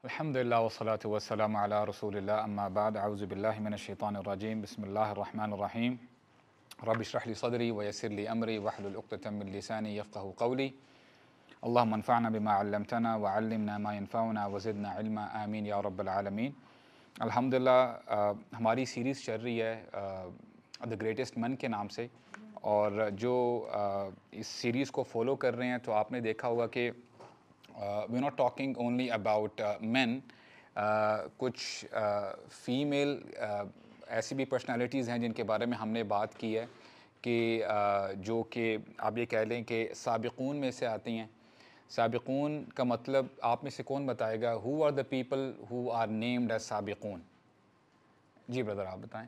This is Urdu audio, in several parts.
الحمدللہ والصلاة والسلام علی رسول اللہ اما بعد اعوذ باللہ من الشیطان الرجیم بسم اللہ الرحمن الرحیم رب اشرح لی صدری ویسر لی امری واحلل عقدۃ من لسانی یفقہوا قولی اللہم انفعنا بما علمتنا وعلمنا ما ينفعنا وزدنا علما آمین یا رب العالمین۔ الحمدللہ ہماری سیریز چل رہی ہے دی گریٹسٹ مین کے نام سے، اور جو اس سیریز کو فالو کر رہے ہیں تو آپ نے دیکھا ہوگا کہ we're not talking only about men. کچھ فیمیل ایسی بھی پرسنالٹیز ہیں جن کے بارے میں ہم نے بات کی ہے کہ جو کہ آپ یہ کہہ لیں کہ سابقون میں سے آتی ہیں۔ سابقون کا مطلب آپ میں سے کون بتائے گا؟ who are the people who are named as سابقون؟ جی بردر آپ بتائیں۔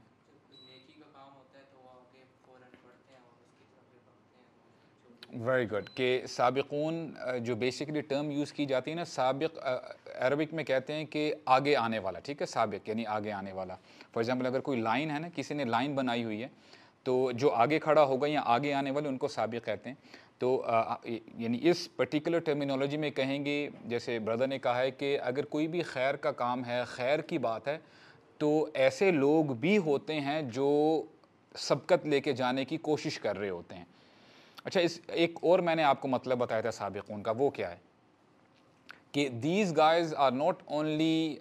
ویری گڈ، کہ سابقون جو بیسیکلی ٹرم یوز کی جاتی ہے نا، سابق عربک میں کہتے ہیں کہ آگے آنے والا، ٹھیک ہے، سابق یعنی آگے آنے والا۔ فار ایگزامپل اگر کوئی لائن ہے نا، کسی نے لائن بنائی ہوئی ہے تو جو آگے کھڑا ہوگا یا آگے آنے والے ان کو سابق کہتے ہیں۔ تو یعنی اس پرٹیکولر ٹرمینالوجی میں کہیں گے، جیسے بردر نے کہا ہے کہ اگر کوئی بھی خیر کا کام ہے، خیر کی بات ہے، تو ایسے لوگ بھی ہوتے ہیں جو سبقت لے کے جانے کی کوشش کر رہے ہوتے ہیں۔ اچھا، اس ایک اور میں نے آپ کو مطلب بتایا تھا سابقون کا، وہ کیا ہے کہ these guys are not only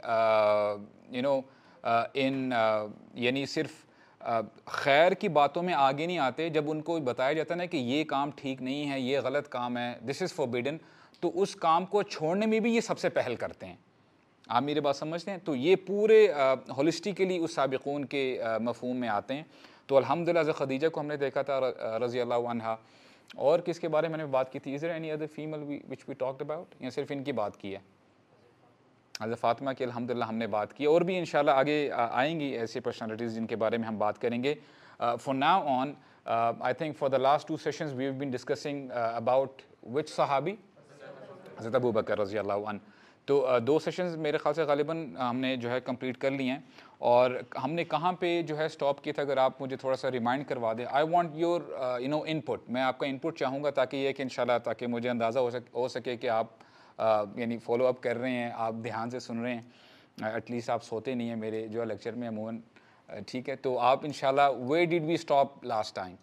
یعنی صرف خیر کی باتوں میں آگے نہیں آتے۔ جب ان کو بتایا جاتا ہے نا کہ یہ کام ٹھیک نہیں ہے، یہ غلط کام ہے، دس از فوربیڈن، تو اس کام کو چھوڑنے میں بھی یہ سب سے پہل کرتے ہیں۔ آپ میری بات سمجھتے ہیں؟ تو یہ پورے ہولسٹیکلی اس سابقون کے مفہوم میں آتے ہیں۔ تو الحمدللہ حضرت خدیجہ کو ہم نے دیکھا تھا رضی اللہ عنہا، اور کس کے بارے میں نے بات کی تھی؟ Is there any other female which we talked about؟ یا صرف ان کی بات کی ہے؟ حضرت فاطمہ کی الحمدللہ ہم نے بات کی، اور بھی انشاءاللہ آگے آئیں گی ایسی پرسنالٹیز جن کے بارے میں ہم بات کریں گے۔ For now on, I think for the last two sessions we have been discussing about which صحابی؟ حضرت ابو بکر رضی اللہ عنہ۔ تو دو سیشنز میرے خیال سے غالباً ہم نے جو ہے کمپلیٹ کر لی ہیں، اور ہم نے کہاں پہ جو ہے سٹاپ کیا تھا؟ اگر آپ مجھے تھوڑا سا ریمائنڈ کروا دیں۔ آئی وانٹ یور انپٹ، میں آپ کا انپٹ چاہوں گا تاکہ یہ کہ انشاءاللہ تاکہ مجھے اندازہ ہو سکے کہ آپ یعنی فالو اپ کر رہے ہیں، آپ دھیان سے سن رہے ہیں، ایٹ لیسٹ آپ سوتے نہیں ہیں میرے جو لیکچر میں عموماً، ٹھیک ہے؟ تو آپ انشاءاللہ where did we stop last time?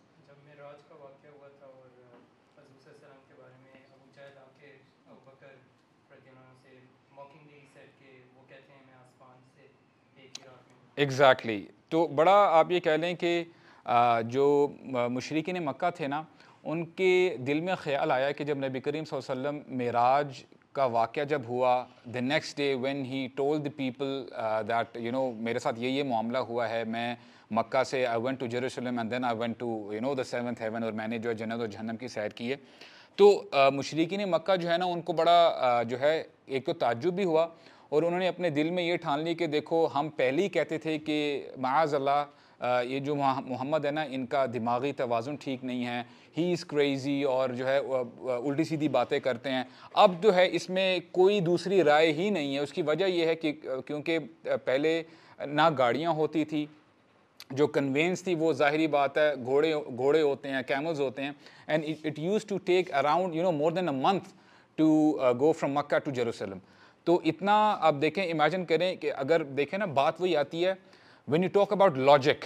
Exactly. تو بڑا آپ یہ کہہ لیں کہ جو مشرکین مکہ تھے نا، ان کے دل میں خیال آیا کہ جب نبی کریم صلی اللہ علیہ وسلم معراج کا واقعہ جب ہوا، the next day when he told the people that میرے ساتھ یہ معاملہ ہوا ہے، میں مکہ سے I went to Jerusalem and then I went to the seventh heaven، اور میں نے جو ہے جنت اور جہنم کی سیر کی ہے، تو مشرکین مکہ جو ہے نا ان کو بڑا جو ہے ایک تو تعجب بھی ہوا، اور انہوں نے اپنے دل میں یہ ٹھان لی کہ دیکھو ہم پہلے ہی کہتے تھے کہ معاذ اللہ یہ جو محمد ہے نا، ان کا دماغی توازن ٹھیک نہیں ہے، ہی از کریزی، اور جو ہے الٹی سیدھی باتیں کرتے ہیں۔ اب جو ہے اس میں کوئی دوسری رائے ہی نہیں ہے۔ اس کی وجہ یہ ہے کہ کیونکہ پہلے نہ گاڑیاں ہوتی تھی، جو کنوینس تھی وہ ظاہری بات ہے گھوڑے ہوتے ہیں، کیملز ہوتے ہیں، and it used to take around more than a month to go from Mecca to Jerusalem. تو اتنا آپ دیکھیں، امیجن کریں کہ اگر دیکھیں نا، بات وہی آتی ہے when you talk about logic،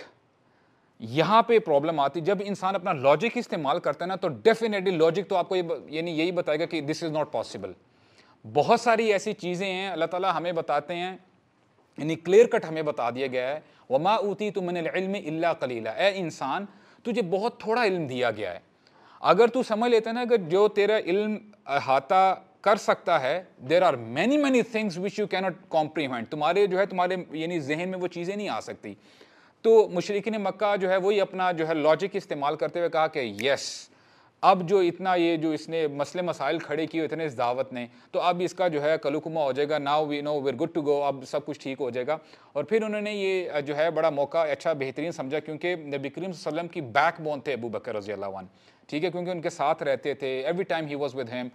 یہاں پہ پرابلم آتی جب انسان اپنا لاجک استعمال کرتا ہے نا، تو ڈیفینیٹلی لاجک تو آپ کو یعنی یہی بتائے گا کہ دس از ناٹ پاسبل۔ بہت ساری ایسی چیزیں ہیں اللہ تعالیٰ ہمیں بتاتے ہیں، یعنی کلیئر کٹ ہمیں بتا دیا گیا ہے، وَمَا أُوتِيتُم مِّنَ الْعِلْمِ إِلَّا قَلِيلًا، اے انسان تجھے بہت تھوڑا علم دیا گیا ہے۔ اگر تو سمجھ لیتا ہے نا، اگر جو تیرا علم احاطہ کر سکتا ہے، there are many many things which you cannot comprehend، تمہارے یعنی ذہن میں وہ چیزیں نہیں آ سکتی۔ تو مشرکین مکہ جو ہے وہی اپنا جو ہے لاجک استعمال کرتے ہوئے کہا کہ یس، اب جو اتنا یہ جو اس نے مسئلے مسائل کھڑے کیے اتنے اس دعوت نے، تو اب اس کا جو ہے کلوکما ہو جائے گا، now we know we're good to go, اب سب کچھ ٹھیک ہو جائے گا۔ اور پھر انہوں نے یہ جو ہے بڑا موقع اچھا بہترین سمجھا، کیونکہ نبی کریم صلی اللہ علیہ وسلم کی بیک بون تھے ابو بکر رضی اللہ عنہ، ٹھیک ہے، کیونکہ ان کے ساتھ رہتے تھے، every time he was with him,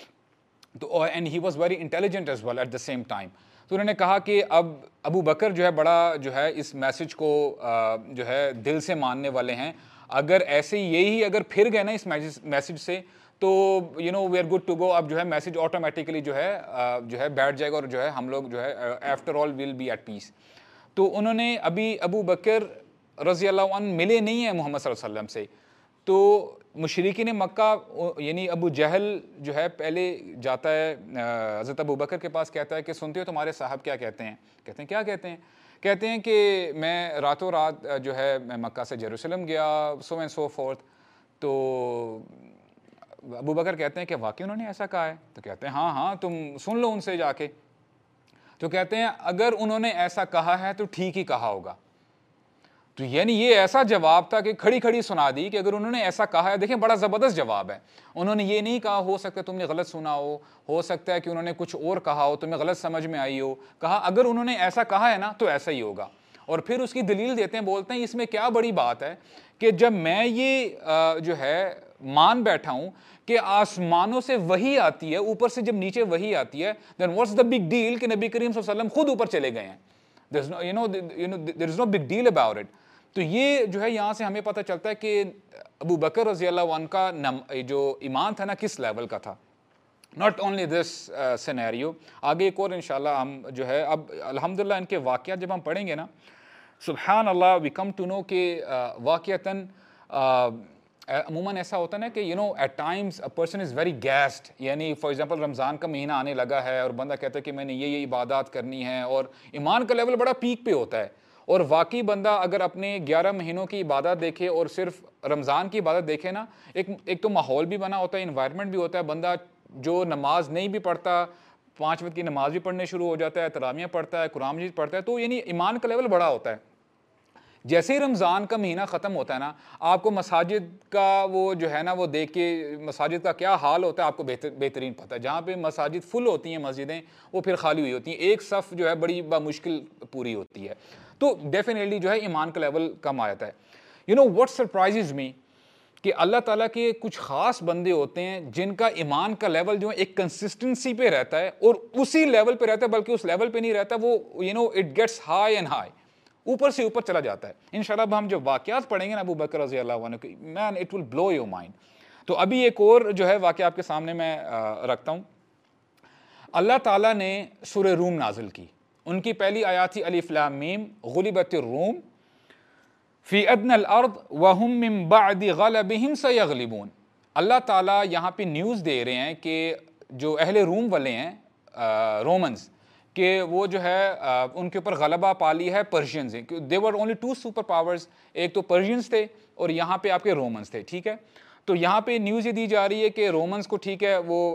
تو and he was very intelligent as well at the same time. تو انہوں نے کہا کہ اب ابو بکر جو ہے بڑا جو ہے اس میسج کو جو ہے دل سے ماننے والے ہیں، اگر ایسے یہی اگر پھر گئے نا اس میسج سے، تو we are good to go. اب جو ہے میسج آٹومیٹیکلی جو ہے بیٹھ جائے گا اور جو ہے ہم لوگ جو ہے after all will be at peace. تو انہوں نے ابھی ابو بکر رضی اللہ عنہ ملے نہیں ہیں محمد صلی اللہ علیہ وسلم سے. تو مشرکین مکہ یعنی ابو جہل جو ہے پہلے جاتا ہے حضرت ابو بکر کے پاس, کہتا ہے کہ سنتے ہو تمہارے صاحب کیا کہتے ہیں؟ کہتے ہیں کیا کہتے ہیں؟ کہتے ہیں کہ میں راتوں رات جو ہے میں مکہ سے جیروسلم گیا, سو اینڈ سو فورتھ. تو ابو بکر کہتے ہیں کہ واقعی انہوں نے ایسا کہا ہے؟ تو کہتے ہیں ہاں ہاں تم سن لو ان سے جا کے. تو کہتے ہیں اگر انہوں نے ایسا کہا ہے تو ٹھیک ہی کہا ہوگا. تو یعنی یہ ایسا جواب تھا کہ کھڑی کھڑی سنا دی کہ اگر انہوں نے ایسا کہا ہے, دیکھیں بڑا زبردست جواب ہے. انہوں نے یہ نہیں کہا ہو سکتا ہے تم نے غلط سنا ہو سکتا ہے کہ انہوں نے کچھ اور کہا ہو, تمہیں غلط سمجھ میں آئی ہو. کہا اگر انہوں نے ایسا کہا ہے نا تو ایسا ہی ہوگا. اور پھر اس کی دلیل دیتے ہیں, بولتے ہیں اس میں کیا بڑی بات ہے کہ جب میں یہ جو ہے مان بیٹھا ہوں کہ آسمانوں سے وحی آتی ہے, اوپر سے جب نیچے وحی آتی ہے, then what's the big deal کہ نبی کریم صلی اللہ علیہ وسلم خود اوپر چلے گئے ہیں. there is no big deal about it. تو یہ جو ہے یہاں سے ہمیں پتہ چلتا ہے کہ ابو بکر رضی اللہ عنہ کا جو ایمان تھا نا کس لیول کا تھا. ناٹ اونلی دس سینیریو, آگے ایک اور انشاءاللہ ہم جو ہے اب الحمدللہ ان کے واقعات جب ہم پڑھیں گے نا, سبحان اللہ وی کم ٹو نو کہ واقعتاً عموماً ایسا ہوتا ہے نا کہ at times a person is very gassed. یعنی فار ایگزامپل رمضان کا مہینہ آنے لگا ہے اور بندہ کہتا ہے کہ میں نے یہ عبادات کرنی ہے, اور ایمان کا لیول بڑا پیک پہ ہوتا ہے. اور واقعی بندہ اگر اپنے 11 مہینوں کی عبادت دیکھے اور صرف رمضان کی عبادت دیکھے نا, ایک تو ماحول بھی بنا ہوتا ہے, انوائرمنٹ بھی ہوتا ہے. بندہ جو نماز نہیں بھی پڑھتا 5 وقت کی نماز بھی پڑھنے شروع ہو جاتا ہے, تراویح پڑھتا ہے, قرآن مجید پڑھتا ہے. تو یعنی ایمان کا لیول بڑا ہوتا ہے. جیسے ہی رمضان کا مہینہ ختم ہوتا ہے نا, آپ کو مساجد کا وہ جو ہے نا وہ دیکھ کے مساجد کا کیا حال ہوتا ہے آپ کو بہترین پتہ ہے. جہاں پہ مساجد فل ہوتی ہیں مسجدیں, وہ پھر خالی ہوئی ہوتی ہیں, ایک صف جو ہے بڑی بمشکل پوری ہوتی ہے. تو ڈیفینیٹلی جو ہے ایمان کا لیول کم آ جاتا ہے. what surprises me کہ اللہ تعالیٰ کے کچھ خاص بندے ہوتے ہیں جن کا ایمان کا لیول جو ہے ایک کنسسٹنسی پہ رہتا ہے, اور اسی لیول پہ رہتا ہے, بلکہ اس لیول پہ نہیں رہتا, وہ it gets high and high, اوپر سے اوپر چلا جاتا ہے. انشاءاللہ اب ہم جب واقعات پڑھیں گے نا ابو بکر رضی اللہ عنہ کی, man it will blow your mind. تو ابھی ایک اور جو ہے واقعہ آپ کے سامنے میں رکھتا ہوں. اللہ تعالیٰ نے سورہ روم نازل کی. ان کی پہلی آیات تھی الف لام میم غلبت الروم فی ادنی الارض وہم من بعد غلبہم سیغلبون. اللہ تعالیٰ یہاں پہ نیوز دے رہے ہیں کہ جو اہل روم والے ہیں رومنز, کہ وہ جو ہے ان کے اوپر غلبہ پالی ہے Persians. They were only 2 super powers, ایک تو پرشینز تھے اور یہاں پہ آپ کے رومنز تھے. ٹھیک ہے, تو یہاں پہ نیوز یہ دی جا رہی ہے کہ رومنز کو ٹھیک ہے وہ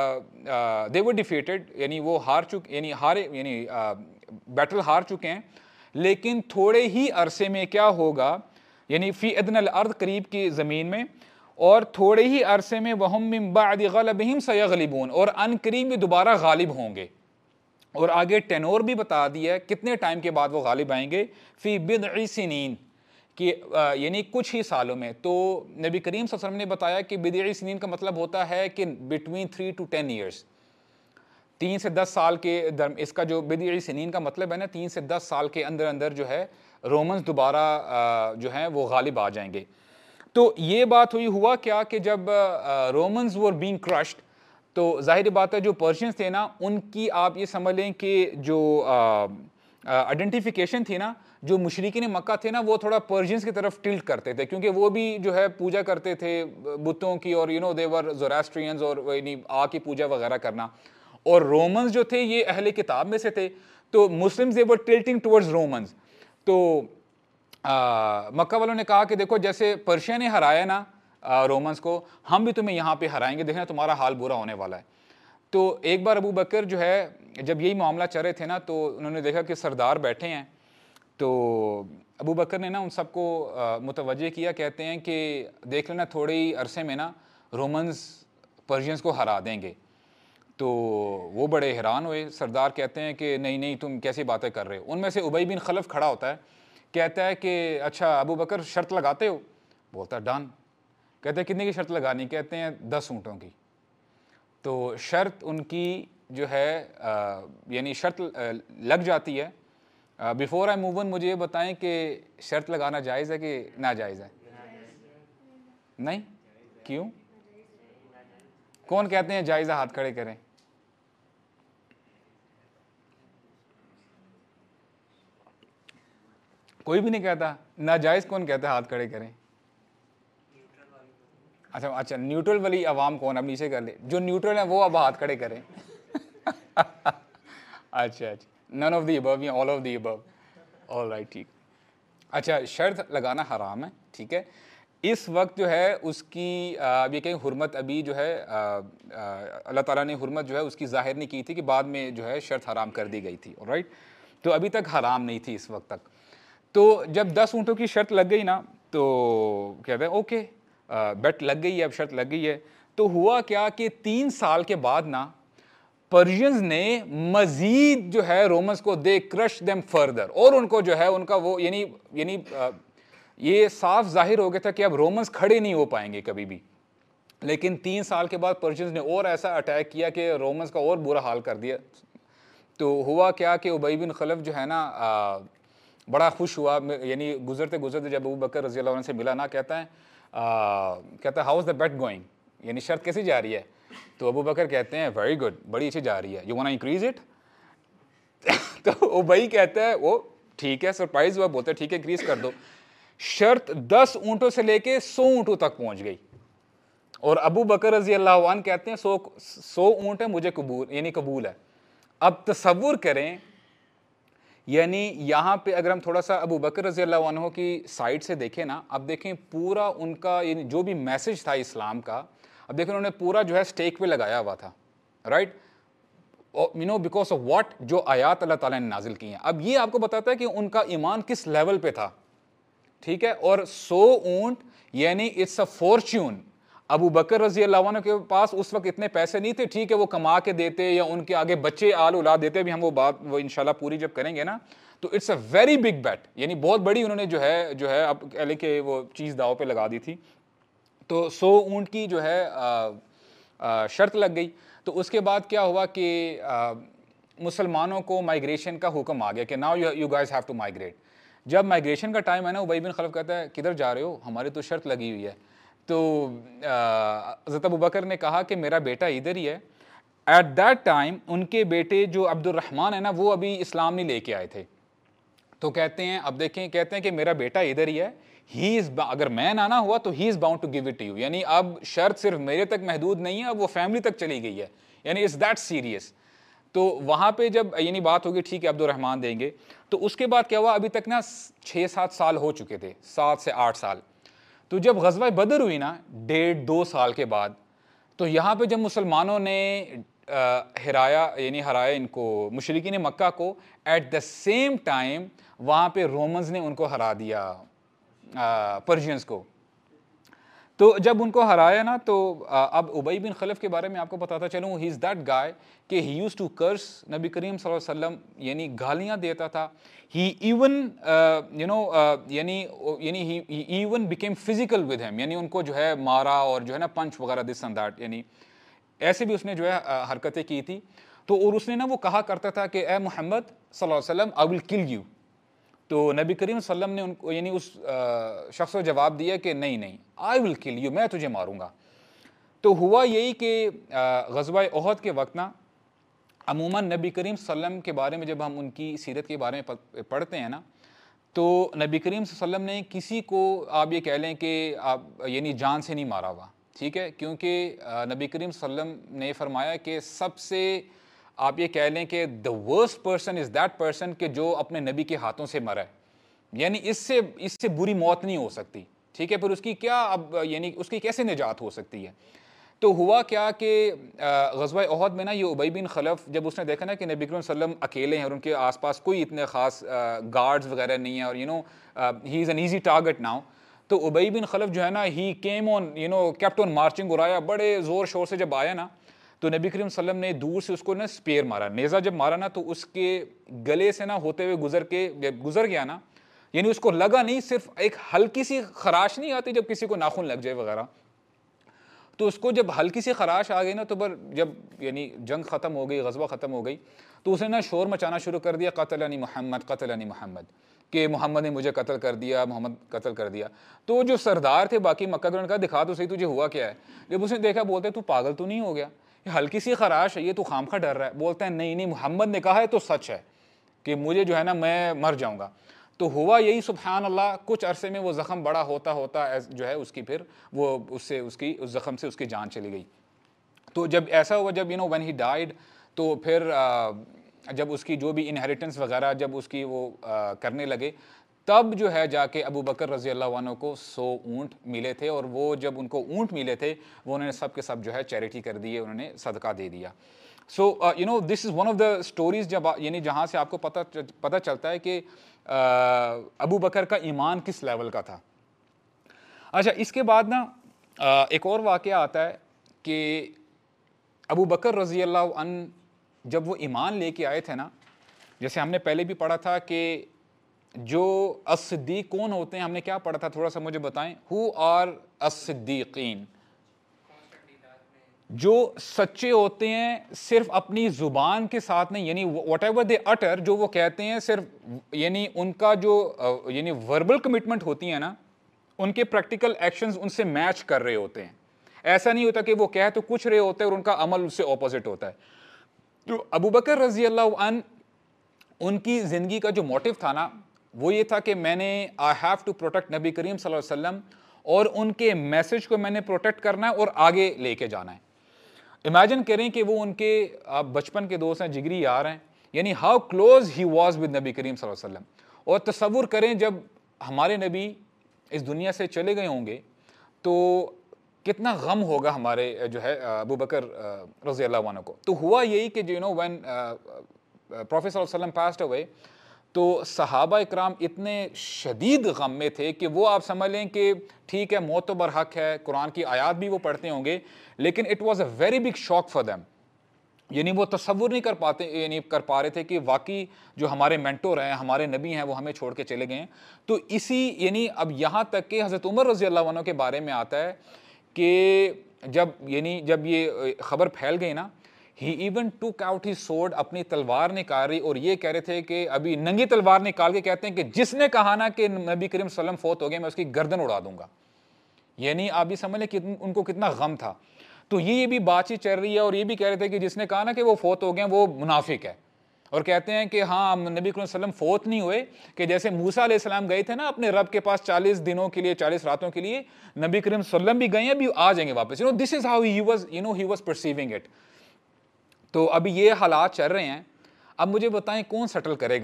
دے ور ڈیفیٹڈ, یعنی وہ یعنی بیٹل ہار چکے ہیں, لیکن تھوڑے ہی عرصے میں کیا ہوگا, یعنی فی ادنی الارض قریب کی زمین میں, اور تھوڑے ہی عرصے میں وہم من بعد غلبہم سیغلبون, اور ان قریب میں دوبارہ غالب ہوں گے. اور آگے ٹینور بھی بتا دیا ہے کتنے ٹائم کے بعد وہ غالب آئیں گے, فی بضع سنین, کہ یعنی کچھ ہی سالوں میں. تو نبی کریم صلی اللہ علیہ وسلم نے بتایا کہ بضع سنین کا مطلب ہوتا ہے کہ بٹوین 3 to 10 years, 3 سے 10 سال کے اس کا جو بضع سنین کا مطلب ہے نا 3 سے 10 سال کے اندر اندر جو ہے رومنز دوبارہ جو ہیں وہ غالب آ جائیں گے. تو یہ بات ہوا کیا کہ جب رومنز ور بینگ کرشڈ, تو ظاہر بات ہے جو پرشینز تھے نا ان کی آپ یہ سمجھ لیں کہ جو آئیڈینٹیفیکیشن تھی نا, جو مشرکین مکہ تھے نا وہ تھوڑا پرشینز کی طرف ٹلٹ کرتے تھے, کیونکہ وہ بھی جو ہے پوجا کرتے تھے بتوں کی, اور دے ور زوراسٹرینز, اور آگ کی پوجا وغیرہ کرنا. اور رومنز جو تھے یہ اہل کتاب میں سے تھے, تو Muslims they were tilting towards Romans. تو مکہ والوں نے کہا کہ دیکھو جیسے پرشیا نے ہرایا نا رومنز کو, ہم بھی تمہیں یہاں پہ ہرائیں گے, دیکھنا تمہارا حال برا ہونے والا ہے. تو ایک بار ابو بکر جو ہے جب یہی معاملہ چل رہے تھے نا, تو انہوں نے دیکھا کہ سردار بیٹھے ہیں. تو ابو بکر نے نا ان سب کو متوجہ کیا, کہتے ہیں کہ دیکھ لینا تھوڑے ہی عرصے میں نا رومنز پرشینز کو ہرا دیں گے. تو وہ بڑے حیران ہوئے. سردار کہتے ہیں کہ نہیں نہیں تم کیسی باتیں کر رہے ہو. ان میں سے ابی بن خلف کھڑا ہوتا ہے, کہتا ہے کہ اچھا ابو بکر شرط لگاتے ہو؟ بولتا ہے ڈن. کہتے ہیں کتنے کی شرط لگانی؟ کہتے ہیں 10 اونٹوں کی. تو شرط ان کی جو ہے یعنی شرط لگ جاتی ہے. بیفور آئی موو آن مجھے یہ بتائیں کہ شرط لگانا جائز ہے کہ ناجائز ہے؟ نہیں, کیوں؟ کون کہتے ہیں جائز ہے؟ ہاتھ کھڑے کریں. کوئی بھی نہیں کہتا. ناجائز کون کہتا ہے؟ ہاتھ کھڑے کریں. اچھا نیوٹرل والی عوام کون؟ اب نیچے کر لے. جو نیوٹرل ہیں وہ اب ہاتھ کھڑے کریں. اچھا نن آف دی ابو یا all of the Abu. All right ٹھیک. اچھا شرط لگانا حرام ہے, ٹھیک ہے. اس وقت جو ہے اس کی اب یہ کہیں حرمت ابھی جو ہے اللہ تعالیٰ نے حرمت جو ہے اس کی ظاہر نہیں کی تھی کہ بعد میں جو ہے شرط حرام کر دی گئی تھی. رائٹ, تو ابھی تک حرام نہیں تھی اس وقت تک. تو جب 10 اونٹوں کی شرط لگ گئی نا تو کہتے ہیں اوکے بیٹ لگ گئی ہے, اب شرط لگ گئی ہے. تو ہوا کیا کہ 3 سال کے بعد نا پرشینز نے مزید جو ہے رومنز کو دے کرش دیم فردر, اور ان کو جو ہے ان کا وہ یعنی یہ صاف ظاہر ہو گیا تھا کہ اب رومنز کھڑے نہیں ہو پائیں گے کبھی بھی. لیکن 3 سال کے بعد پرشینز نے اور ایسا اٹیک کیا کہ رومنز کا اور برا حال کر دیا. تو ہوا کیا کہ ابی بن خلف جو ہے نا بڑا خوش ہوا, یعنی گزرتے جب ابو بکر رضی اللہ عنہ سے ملا نا, کہتا ہے how is the bet going, یعنی شرط کیسی جا رہی ہے؟ تو ابو بکر کہتے ہیں ویری گڈ, بڑی اچھی جا رہی ہے, you want to increase it? تو ابی کہتا ہے وہ ٹھیک ہے, سرپرائز ہوا, بولتے ٹھیک ہے انکریز کر دو. شرط 10 اونٹوں سے لے کے 100 اونٹوں تک پہنچ گئی, اور ابو بکر رضی اللہ عنہ کہتے ہیں 100 اونٹ ہے مجھے قبول ہے. اب تصور کریں, یعنی یہاں پہ اگر ہم تھوڑا سا ابو بکر رضی اللہ عنہ کی سائڈ سے دیکھیں نا, اب دیکھیں پورا ان کا یعنی جو بھی میسج تھا اسلام کا, اب دیکھیں انہوں نے پورا جو ہے سٹیک پہ لگایا ہوا تھا. رائٹ, بیکاز آف واٹ, جو آیات اللہ تعالیٰ نے نازل کی ہیں. اب یہ آپ کو بتاتا ہے کہ ان کا ایمان کس لیول پہ تھا, ٹھیک ہے. اور 100 اونٹ یعنی اٹس اے فارچون. ابو بکر رضی اللہ عنہ کے پاس اس وقت اتنے پیسے نہیں تھے, ٹھیک ہے وہ کما کے دیتے یا ان کے آگے بچے آل اولاد دیتے, بھی ہم وہ بات وہ انشاءاللہ پوری جب کریں گے نا, تو it's a very big bet, یعنی بہت بڑی انہوں نے جو ہے اب کہہ لیں کہ وہ چیز داؤ پہ لگا دی تھی. تو 100 اونٹ کی جو ہے شرط لگ گئی. تو اس کے بعد کیا ہوا کہ مسلمانوں کو مائیگریشن کا حکم آ گیا کہ now you guys have to migrate. جب مائیگریشن کا ٹائم ہے نا, ابی بن خلف کہتا ہے کدھر جا رہے ہو, ہماری تو شرط لگی ہوئی ہے. تو حضرت ابو بکر نے کہا کہ میرا بیٹا ادھر ہی ہے. ایٹ دیٹ ٹائم ان کے بیٹے جو عبد الرحمن ہے نا, وہ ابھی اسلام نہیں لے کے آئے تھے. تو کہتے ہیں اب دیکھیں, کہتے ہیں کہ میرا بیٹا ادھر ہی ہے, اگر میں نہ ہوا تو he is bound to give it to you, یعنی اب شرط صرف میرے تک محدود نہیں ہے, اب وہ فیملی تک چلی گئی ہے, یعنی اٹس دیٹ سیریس. تو وہاں پہ جب یعنی بات ہوگی ٹھیک ہے عبد الرحمن دیں گے. تو اس کے بعد کیا ہوا, ابھی تک نا 6-7 سال ہو چکے تھے, 7 سے 8 سال. تو جب غزوہ بدر ہوئی نا 1.5-2 سال کے بعد, تو یہاں پہ جب مسلمانوں نے ہرایا ان کو مشرکین مکہ کو, ایٹ دا سیم ٹائم وہاں پہ رومنز نے ان کو ہرا دیا, پرشینز کو. تو جب ان کو ہرایا نا, تو اب ابی بن خلف کے بارے میں آپ کو بتاتا چلوں, ہی از دیٹ گائے کہ ہی یوز ٹو کرس نبی کریم صلی اللہ علیہ وسلم, یعنی گالیاں دیتا تھا. ہی ایون یعنی he even became physical with him, یعنی ان کو جو ہے مارا اور جو ہے نا پنچ وغیرہ دس اینڈ دیٹ, یعنی ایسے بھی اس نے جو ہے حرکتیں کی تھی. تو اور اس نے نا وہ کہا کرتا تھا کہ اے محمد صلی اللہ علیہ وسلم آئی ول کل یو. تو نبی کریم صلی اللہ علیہ وسلم نے ان کو یعنی اس شخص کو جواب دیا کہ نہیں آئی ول کل یو, میں تجھے ماروں گا. تو ہوا یہی کہ غزوہ احد کے وقت نا عموماً نبی کریم صلی اللہ علیہ وسلم کے بارے میں جب ہم ان کی سیرت کے بارے میں پڑھتے ہیں نا, تو نبی کریم صلی اللہ علیہ وسلم نے کسی کو آپ یہ کہہ لیں کہ آپ یعنی جان سے نہیں مارا ہوا, ٹھیک ہے. کیونکہ نبی کریم صلی اللہ علیہ وسلم نے فرمایا کہ سب سے آپ یہ کہہ لیں کہ the worst person is that person کہ جو اپنے نبی کے ہاتھوں سے مرا ہے, یعنی اس سے بری موت نہیں ہو سکتی, ٹھیک ہے. پھر اس کی کیا اب یعنی اس کی کیسے نجات ہو سکتی ہے. تو ہوا کیا کہ غزوہ احد میں نا یہ ابی بن خلف, جب اس نے دیکھا نا کہ نبی کریم صلی اللہ علیہ وسلم اکیلے ہیں اور ان کے آس پاس کوئی اتنے خاص گارڈز وغیرہ نہیں ہیں, اور he is an easy target now. تو ابی بن خلف جو ہے نا he came on kept on marching, اور آیا بڑے زور شور سے. جب آیا نا تو نبی کریم صلی اللہ علیہ وسلم نے دور سے اس کو نا سپیر مارا, نیزہ جب مارا نا تو اس کے گلے سے نا ہوتے ہوئے گزر گیا نا, یعنی اس کو لگا نہیں, صرف ایک ہلکی سی خراش نہیں آتی جب کسی کو ناخن لگ جائے وغیرہ, تو اس کو جب ہلکی سی خراش آ گئی نا, تو جب یعنی جنگ ختم ہو گئی, غزوہ ختم ہو گئی, تو اس نے نا شور مچانا شروع کر دیا, قتلنی محمد قتلنی محمد. کہ محمد نے مجھے قتل کر دیا، محمد قتل کر دیا. تو جو سردار تھے باقی مکہ کے، انہوں نے کہا دکھا تو صحیح تجھے ہوا کیا ہے. جب اس نے دیکھا بولتے تو پاگل تو نہیں ہو گیا، یہ ہلکی سی خراش ہے، یہ تو خام خواہ ڈر رہا ہے. بولتا ہے نہیں نہیں، محمد نے کہا ہے تو سچ ہے کہ مجھے جو ہے نا میں مر جاؤں گا. تو ہوا یہی سبحان اللہ، کچھ عرصے میں وہ زخم بڑا ہوتا ہوتا جو ہے اس کی پھر وہ اس زخم سے اس کی جان چلی گئی. تو جب ایسا ہوا، جب when he died، تو پھر جب اس کی جو بھی انہیریٹنس وغیرہ جب اس کی وہ کرنے لگے، تب جو ہے جا کے ابو بکر رضی اللہ عنہ کو 100 اونٹ ملے تھے، اور وہ جب ان کو اونٹ ملے تھے وہ انہوں نے سب کے سب جو ہے چیریٹی کر دیے، انہوں نے صدقہ دے دیا. So this is one of the stories, جب جہاں سے آپ کو پتہ چلتا ہے کہ ابو بکر کا ایمان کس لیول کا تھا. اچھا، اس کے بعد نا ایک اور واقعہ آتا ہے کہ ابو بکر رضی اللہ عنہ جب وہ ایمان لے کے آئے تھے نا، جیسے ہم نے پہلے بھی پڑھا تھا کہ جو الصدیق کون ہوتے ہیں، ہم نے کیا پڑھا تھا تھوڑا سا مجھے بتائیں. ہو آر الصدیقین؟ جو سچے ہوتے ہیں صرف اپنی زبان کے ساتھ نہیں، یعنی واٹ ایور دے اٹر، جو وہ کہتے ہیں صرف ان کا جو وربل کمٹمنٹ ہوتی ہے نا، ان کے پریکٹیکل ایکشنز ان سے میچ کر رہے ہوتے ہیں. ایسا نہیں ہوتا کہ وہ کہہ تو کچھ رہے ہوتے ہیں اور ان کا عمل اس سے اپوزٹ ہوتا ہے. تو ابو بکر رضی اللہ عنہ، ان کی زندگی کا جو موٹیو تھا نا، وہ یہ تھا کہ میں نے آئی ہیو ٹو پروٹیکٹ نبی کریم صلی اللہ علیہ وسلم، اور ان کے میسج کو میں نے پروٹیکٹ کرنا ہے اور آگے لے کے جانا ہے. امیجن کریں کہ وہ ان کے بچپن کے دوست ہیں، جگری یار ہیں، یعنی how close he was with نبی کریم صلی اللہ علیہ وسلم. اور تصور کریں جب ہمارے نبی اس دنیا سے چلے گئے ہوں گے تو کتنا غم ہوگا ہمارے جو ہے ابو بکر رضی اللہ عنہ کو. تو ہوا یہی کہ وین پروفیٹ صلی اللہ علیہ وسلم پاسڈ اوے، تو صحابہ اکرام اتنے شدید غم میں تھے کہ وہ آپ سمجھ لیں کہ ٹھیک ہے موت تو برحق ہے، قرآن کی آیات بھی وہ پڑھتے ہوں گے، لیکن it was a very big shock for them. وہ تصور نہیں کر پا رہے تھے کہ واقعی جو ہمارے مینٹور ہیں، ہمارے نبی ہیں، وہ ہمیں چھوڑ کے چلے گئے ہیں. تو اب یہاں تک کہ حضرت عمر رضی اللہ عنہ کے بارے میں آتا ہے کہ جب یہ خبر پھیل گئی نا، he even took out his sword، اپنی تلوار نکال رہی، اور یہ کہہ رہے تھے کہ ابھی ننگی تلوار نکال کے کہتے ہیں کہ جس نے کہا نا کہ نبی کریم صلی اللہ علیہ وسلم فوت ہو گئے، میں اس کی گردن اڑا دوں گا. آپ بھی سمجھ لیں کہ ان کو کتنا غم تھا. تو یہ بھی بات چیت چل رہی ہے، اور یہ بھی کہہ رہے تھے کہ جس نے کہا نا کہ وہ فوت ہو گئے وہ منافق ہے. اور کہتے ہیں کہ ہاں نبی کریم صلی اللہ علیہ وسلم فوت نہیں ہوئے، کہ جیسے موسیٰ علیہ السلام گئے تھے نا اپنے رب کے پاس 40 دنوں کے لیے، 40 راتوں کے لیے، نبی کریم صلی اللہ علیہ وسلم بھی گئے ہیں، بھی آ جائیں گے واپس. This is how he was perceiving it. تو ابھی یہ حالات چل رہے ہیں. اب مجھے بتائیں کون سیٹل کرے گا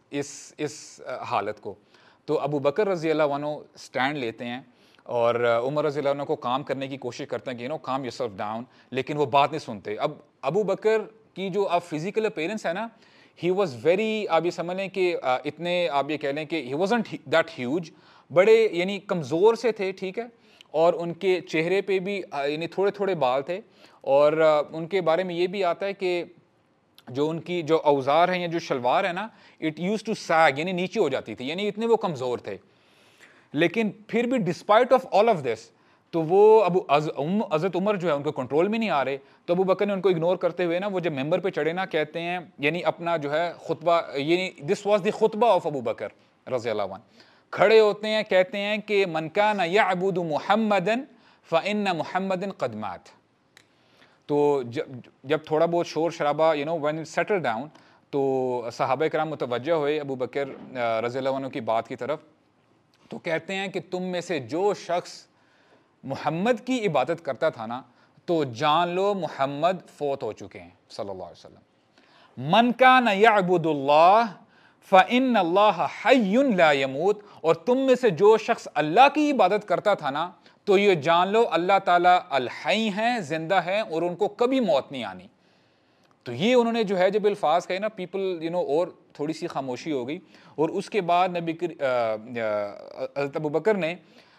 اس حالت کو. تو ابو بکر رضی اللہ عنہ سٹینڈ لیتے ہیں، اور عمر رضی اللہ عنہ کو کام کرنے کی کوشش کرتے ہیں کہ کام یور سیلف ڈاؤن، لیکن وہ بات نہیں سنتے. اب ابو بکر کی جو اب فزیکل اپیرنس ہے نا، ہی واز ویری، آپ یہ سمجھ لیں کہ اتنے آپ یہ کہہ لیں کہ ہی وازنٹ دیٹ ہیوج، بڑے کمزور سے تھے، ٹھیک ہے، اور ان کے چہرے پہ بھی تھوڑے تھوڑے بال تھے. اور ان کے بارے میں یہ بھی آتا ہے کہ جو ان کی جو اوزار ہیں یا جو شلوار ہے نا، اٹ یوز ٹو سیگ، نیچے ہو جاتی تھی، اتنے وہ کمزور تھے. لیکن پھر بھی despite of all of this, تو وہ حضرت عمر جو ہے ان کو کنٹرول میں نہیں آ رہے. تو ابو بکر نے ان کو اگنور کرتے ہوئے نا، وہ جب ممبر پہ چڑھے نا، کہتے ہیں اپنا جو ہے خطبہ، دس واز دی خطبہ آف ابو بکر رضی اللہ عنہ، کھڑے ہوتے ہیں، کہتے ہیں کہ من کان یعبد محمدا فإن محمدا قد مات. تو جب تھوڑا بہت شور شرابہ when it settled down، تو صحابہ کرام متوجہ ہوئے ابو بکر رضی اللہ عنہ کی بات کی طرف. تو کہتے ہیں کہ تم میں سے جو شخص محمد کی عبادت کرتا تھا نا، تو جان لو محمد فوت ہو چکے ہیں صلی اللہ علیہ وسلم. من کان یعبد اللہ فإن اللہ حی لا یموت، اور تم میں سے جو شخص اللہ کی عبادت کرتا تھا نا، تو یہ جان لو اللہ تعالیٰ الحی ہیں، زندہ ہیں، اور ان کو کبھی موت نہیں آنی. تو یہ انہوں نے جو ہے جب الفاظ کہے نا، پیپل اور تھوڑی سی خاموشی ہو گئی. اور اس کے بعد حضرت ابو بکر نے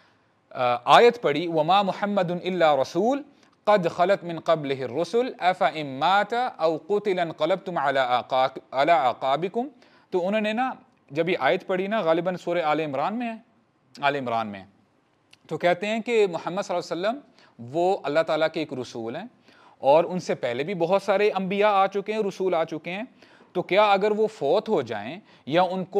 آیت پڑھی، وما محمد الا رسول قد خلت من قبلہ الرسل افإن مات او قتل انقلبتم علی اعقابکم. تو انہوں نے نا جب یہ آیت پڑھی نا، غالباً سورہ آل عمران میں ہے، تو کہتے ہیں کہ محمد صلی اللہ علیہ وسلم وہ اللہ تعالیٰ کے ایک رسول ہیں، اور ان سے پہلے بھی بہت سارے انبیاء آ چکے ہیں، رسول آ چکے ہیں. تو کیا اگر وہ فوت ہو جائیں یا ان کو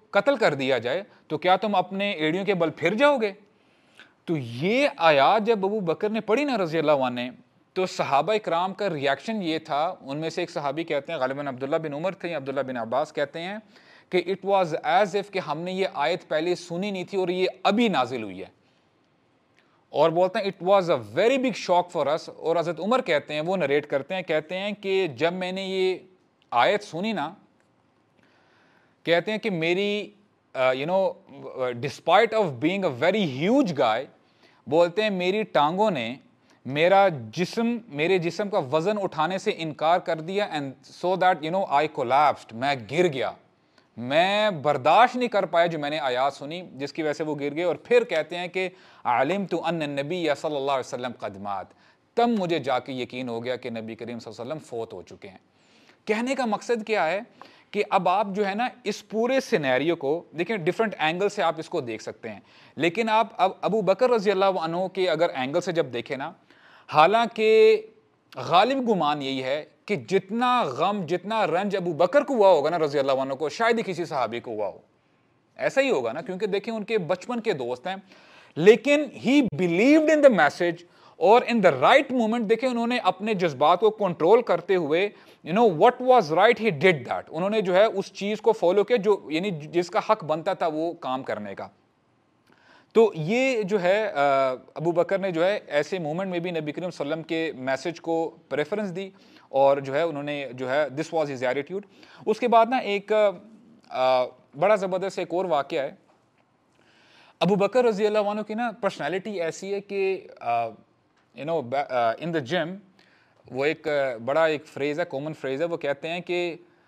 قتل کر دیا جائے تو کیا تم اپنے ایڑیوں کے بل پھر جاؤ گے؟ تو یہ آیات جب ابو بکر نے پڑھی نا رضی اللہ عنہ نے، تو صحابہ اکرام کا ریاکشن یہ تھا، ان میں سے ایک صحابی کہتے ہیں غالباً عبداللہ بن عمر تھے یا عبداللہ بن عباس کہتے ہیں کہ اٹ واز ایز اف کہ ہم نے یہ آیت پہلے سنی نہیں تھی اور یہ ابھی نازل ہوئی ہے، اور بولتے ہیں it was a very big shock for us. اور حضرت عمر کہتے ہیں، وہ نریٹ کرتے ہیں، کہتے ہیں کہ جب میں نے یہ آیت سنی نا، کہتے ہیں کہ میری despite of being a very huge guy, بولتے ہیں میری ٹانگوں نے میرے جسم کا وزن اٹھانے سے انکار کر دیا، and so that I collapsed, میں گر گیا، میں برداشت نہیں کر پایا جو میں نے آیات سنی، جس کی وجہ سے وہ گر گئے. اور پھر کہتے ہیں کہ علمت ان النبی صلی اللہ علیہ وسلم قد مات، تب مجھے جا کے یقین ہو گیا کہ نبی کریم صلی اللہ علیہ وسلم فوت ہو چکے ہیں. کہنے کا مقصد کیا ہے کہ اب آپ جو ہے نا اس پورے سینیریو کو دیکھیں، ڈیفرنٹ اینگل سے آپ اس کو دیکھ سکتے ہیں، لیکن آپ اب ابو بکر رضی اللہ عنہ کے اگر اینگل سے جب دیکھیں نا، حالانکہ غالب گمان یہی ہے کہ جتنا غم، جتنا رنج ابو بکر کو ہوا ہوگا نا رضی اللہ عنہ کو، شاید ہی کسی صحابی کو ہوا ہو. ایسا ہی ہوگا نا، کیونکہ دیکھیں ان کے بچپن کے دوست ہیں، لیکن he believed in the message, اور ان دا رائٹ مومنٹ دیکھیں انہوں نے اپنے جذبات کو کنٹرول کرتے ہوئے what was right he did that، انہوں نے جو ہے اس چیز کو فالو کیا جو یعنی جس کا حق بنتا تھا وہ کام کرنے کا. تو یہ جو ہے ابو بکر نے جو ہے ایسے مومنٹ میں بھی نبی کریم صلی اللہ علیہ وسلم کے میسج کو پریفرنس دی، اور جو ہے انہوں نے جو ہے دس واز ہز ایٹیٹیوڈ. اس کے بعد نا ایک بڑا زبردست ایک اور واقعہ ہے. ابو بکر رضی اللہ عنہ کی نا پرسنالٹی ایسی ہے کہ ان دا جم، وہ ایک بڑا ایک فریز ہے، کامن فریز ہے، وہ کہتے ہیں کہ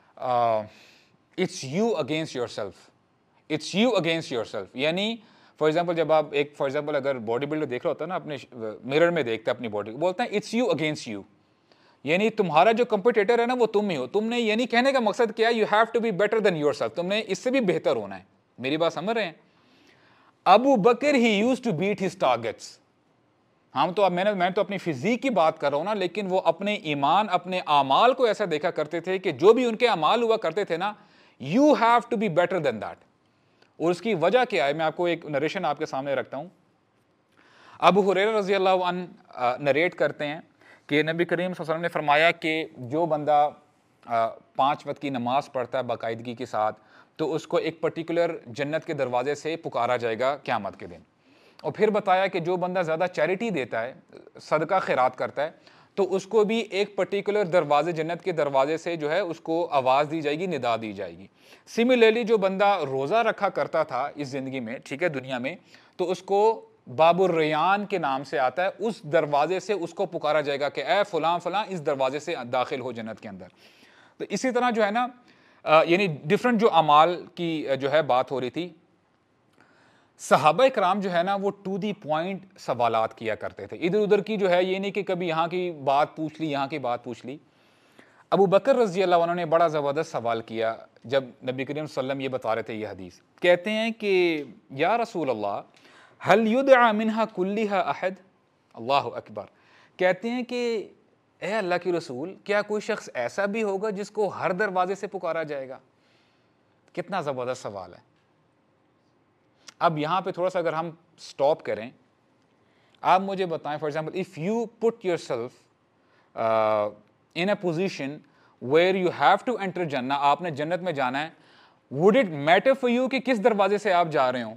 it's you against yourself, it's you against yourself. یعنی فار ایگزامپل جب آپ ایک فار ایگزامپل اگر باڈی بلڈر دیکھ رہا ہوتا ہے نا، اپنے میرر میں دیکھتا ہے اپنی باڈی کو، بولتا ہے اٹس یو اگینسٹ یو، یعنی تمہارا جو کمپٹیٹر ہے نا وہ تم ہی ہو. تم نے یعنی کہنے کا مقصد کیا ہے، you have to be better than yourself, تم نے اس سے بھی بہتر ہونا ہے. میری بات سمجھ رہے ہیں؟ ابو بکر ہی uses to beat his targets. ہم تو اب میں تو اپنی فزیک کی بات کر رہا ہوں نا، لیکن وہ اپنے ایمان، اپنے اعمال کو ایسا دیکھا کرتے تھے کہ جو بھی ان کے اعمال ہوا کرتے تھے نا، you have to be better than that. اور اس کی وجہ کیا ہے، میں آپ کو ایک نریشن آپ کے سامنے رکھتا ہوں. ابو ہریرہ رضی اللہ عنہ نریٹ کرتے ہیں کہ نبی کریم صلی اللہ علیہ وسلم نے فرمایا کہ جو بندہ 5 وقت کی نماز پڑھتا ہے باقاعدگی کے ساتھ، تو اس کو ایک پرٹیکولر جنت کے دروازے سے پکارا جائے گا قیامت کے دن. اور پھر بتایا کہ جو بندہ زیادہ چیریٹی دیتا ہے، صدقہ خیرات کرتا ہے، تو اس کو بھی ایک پرٹیکولر دروازے، جنت کے دروازے سے جو ہے اس کو آواز دی جائے گی، ندا دی جائے گی. سملرلی جو بندہ روزہ رکھا کرتا تھا اس زندگی میں، ٹھیک ہے، دنیا میں، تو اس کو باب الریان کے نام سے آتا ہے، اس دروازے سے اس کو پکارا جائے گا کہ اے فلاں فلاں اس دروازے سے داخل ہو جنت کے اندر. تو اسی طرح جو ہے نا یعنی ڈفرنٹ جو اعمال کی جو ہے بات ہو رہی تھی. صحابہ کرام جو ہے نا وہ ٹو دی پوائنٹ سوالات کیا کرتے تھے، ادھر ادھر کی جو ہے یہ نہیں کہ کبھی یہاں کی بات پوچھ لی، یہاں کی بات پوچھ لی. ابو بکر رضی اللہ عنہ نے بڑا زبردست سوال کیا جب نبی کریم صلی اللہ علیہ وسلم یہ بتا رہے تھے یہ حدیث. کہتے ہیں کہ یا رسول اللہ هل يدعى منها كلها احد؟ اللہ اکبر. کہتے ہیں کہ اے اللہ کی رسول، کیا کوئی شخص ایسا بھی ہوگا جس کو ہر دروازے سے پکارا جائے گا؟ کتنا زبردست سوال ہے. اب یہاں پہ تھوڑا سا اگر ہم سٹاپ کریں، آپ مجھے بتائیں for example if you put yourself in a position where you have to enter جنہ، آپ نے جنت میں جانا ہے، would it matter for you کہ کس دروازے سے آپ جا رہے ہوں؟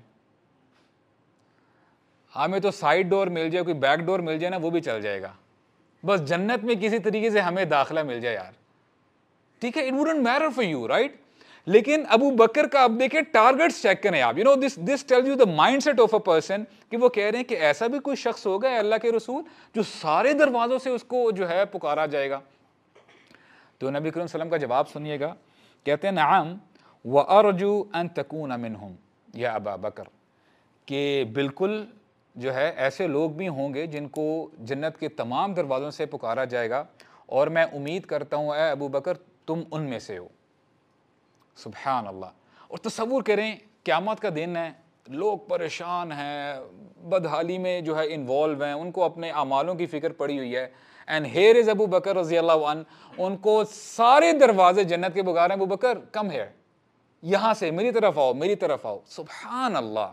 ہمیں تو سائڈ ڈور مل جائے، کوئی بیک ڈور مل جائے نا وہ بھی چل جائے گا، بس جنت میں کسی طریقے سے ہمیں داخلہ مل جائے یار، ٹھیک ہے، it wouldn't matter for you, right. لیکن ابو بکر کا اب دیکھیں ٹارگٹس چیک کریں آپ، this tells you the mindset of a person, کہ وہ کہہ رہے ہیں کہ ایسا بھی کوئی شخص ہوگا اے اللہ کے رسول جو سارے دروازوں سے اس کو جو ہے پکارا جائے گا. تو نبی کریم صلی اللہ علیہ وسلم کا جواب سنیے گا. کہتے ہیں نعم وارجو ان تکون منہم یا ابا بکر، کہ بالکل جو ہے ایسے لوگ بھی ہوں گے جن کو جنت کے تمام دروازوں سے پکارا جائے گا، اور میں امید کرتا ہوں اے ابو بکر تم ان میں سے ہو. سبحان اللہ. اور تصور کریں قیامت کا دن ہے، لوگ پریشان ہیں، بدحالی میں جو ہے انوالو ہیں، ان کو اپنے اعمالوں کی فکر پڑی ہوئی ہے، اینڈ ہیئر از ابو بکر رضی اللہ عنہ، ان کو سارے دروازے جنت کے پکار ہیں، ابو بکر کم ہیئر، یہاں سے میری طرف آؤ، میری طرف آؤ. سبحان اللہ،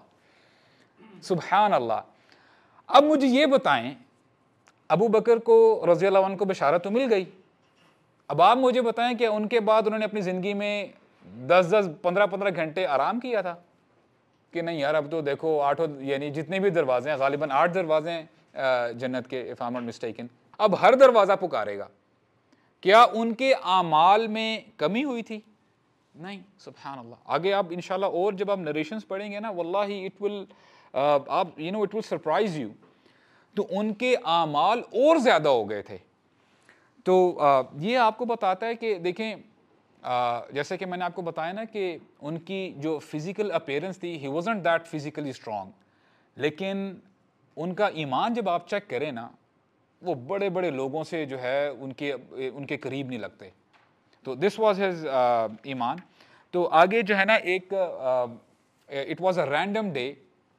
سبحان اللہ. اب مجھے یہ بتائیں، ابو بکر کو رضی اللہ عنہ کو بشارت تو مل گئی، اب آپ مجھے بتائیں کہ ان کے بعد انہوں نے اپنی زندگی میں 10-15 گھنٹے آرام کیا تھا کہ نہیں یار اب تو دیکھو 8 یعنی جتنے بھی دروازے ہیں، غالباً 8 دروازے ہیں جنت کے if I'm not mistaken، اب ہر دروازہ پکارے گا. کیا ان کے اعمال میں کمی ہوئی تھی؟ نہیں. سبحان اللہ. آگے آپ انشاءاللہ اور جب آپ نریشنز پڑھیں گے نا، واللہ اٹ ول آپ اٹ ول سرپرائز یو. تو ان کے اعمال اور زیادہ ہو گئے تھے. تو یہ آپ کو بتاتا ہے کہ دیکھیں جیسے کہ میں نے آپ کو بتایا نا کہ ان کی جو فزیکل اپیرنس تھی، he wasn't that physically strong, لیکن ان کا ایمان جب آپ چیک کریں نا، وہ بڑے بڑے لوگوں سے جو ہے ان کے قریب نہیں لگتے. تو دس واز ہز ایمان. تو آگے جو ہے نا ایک it was a random day.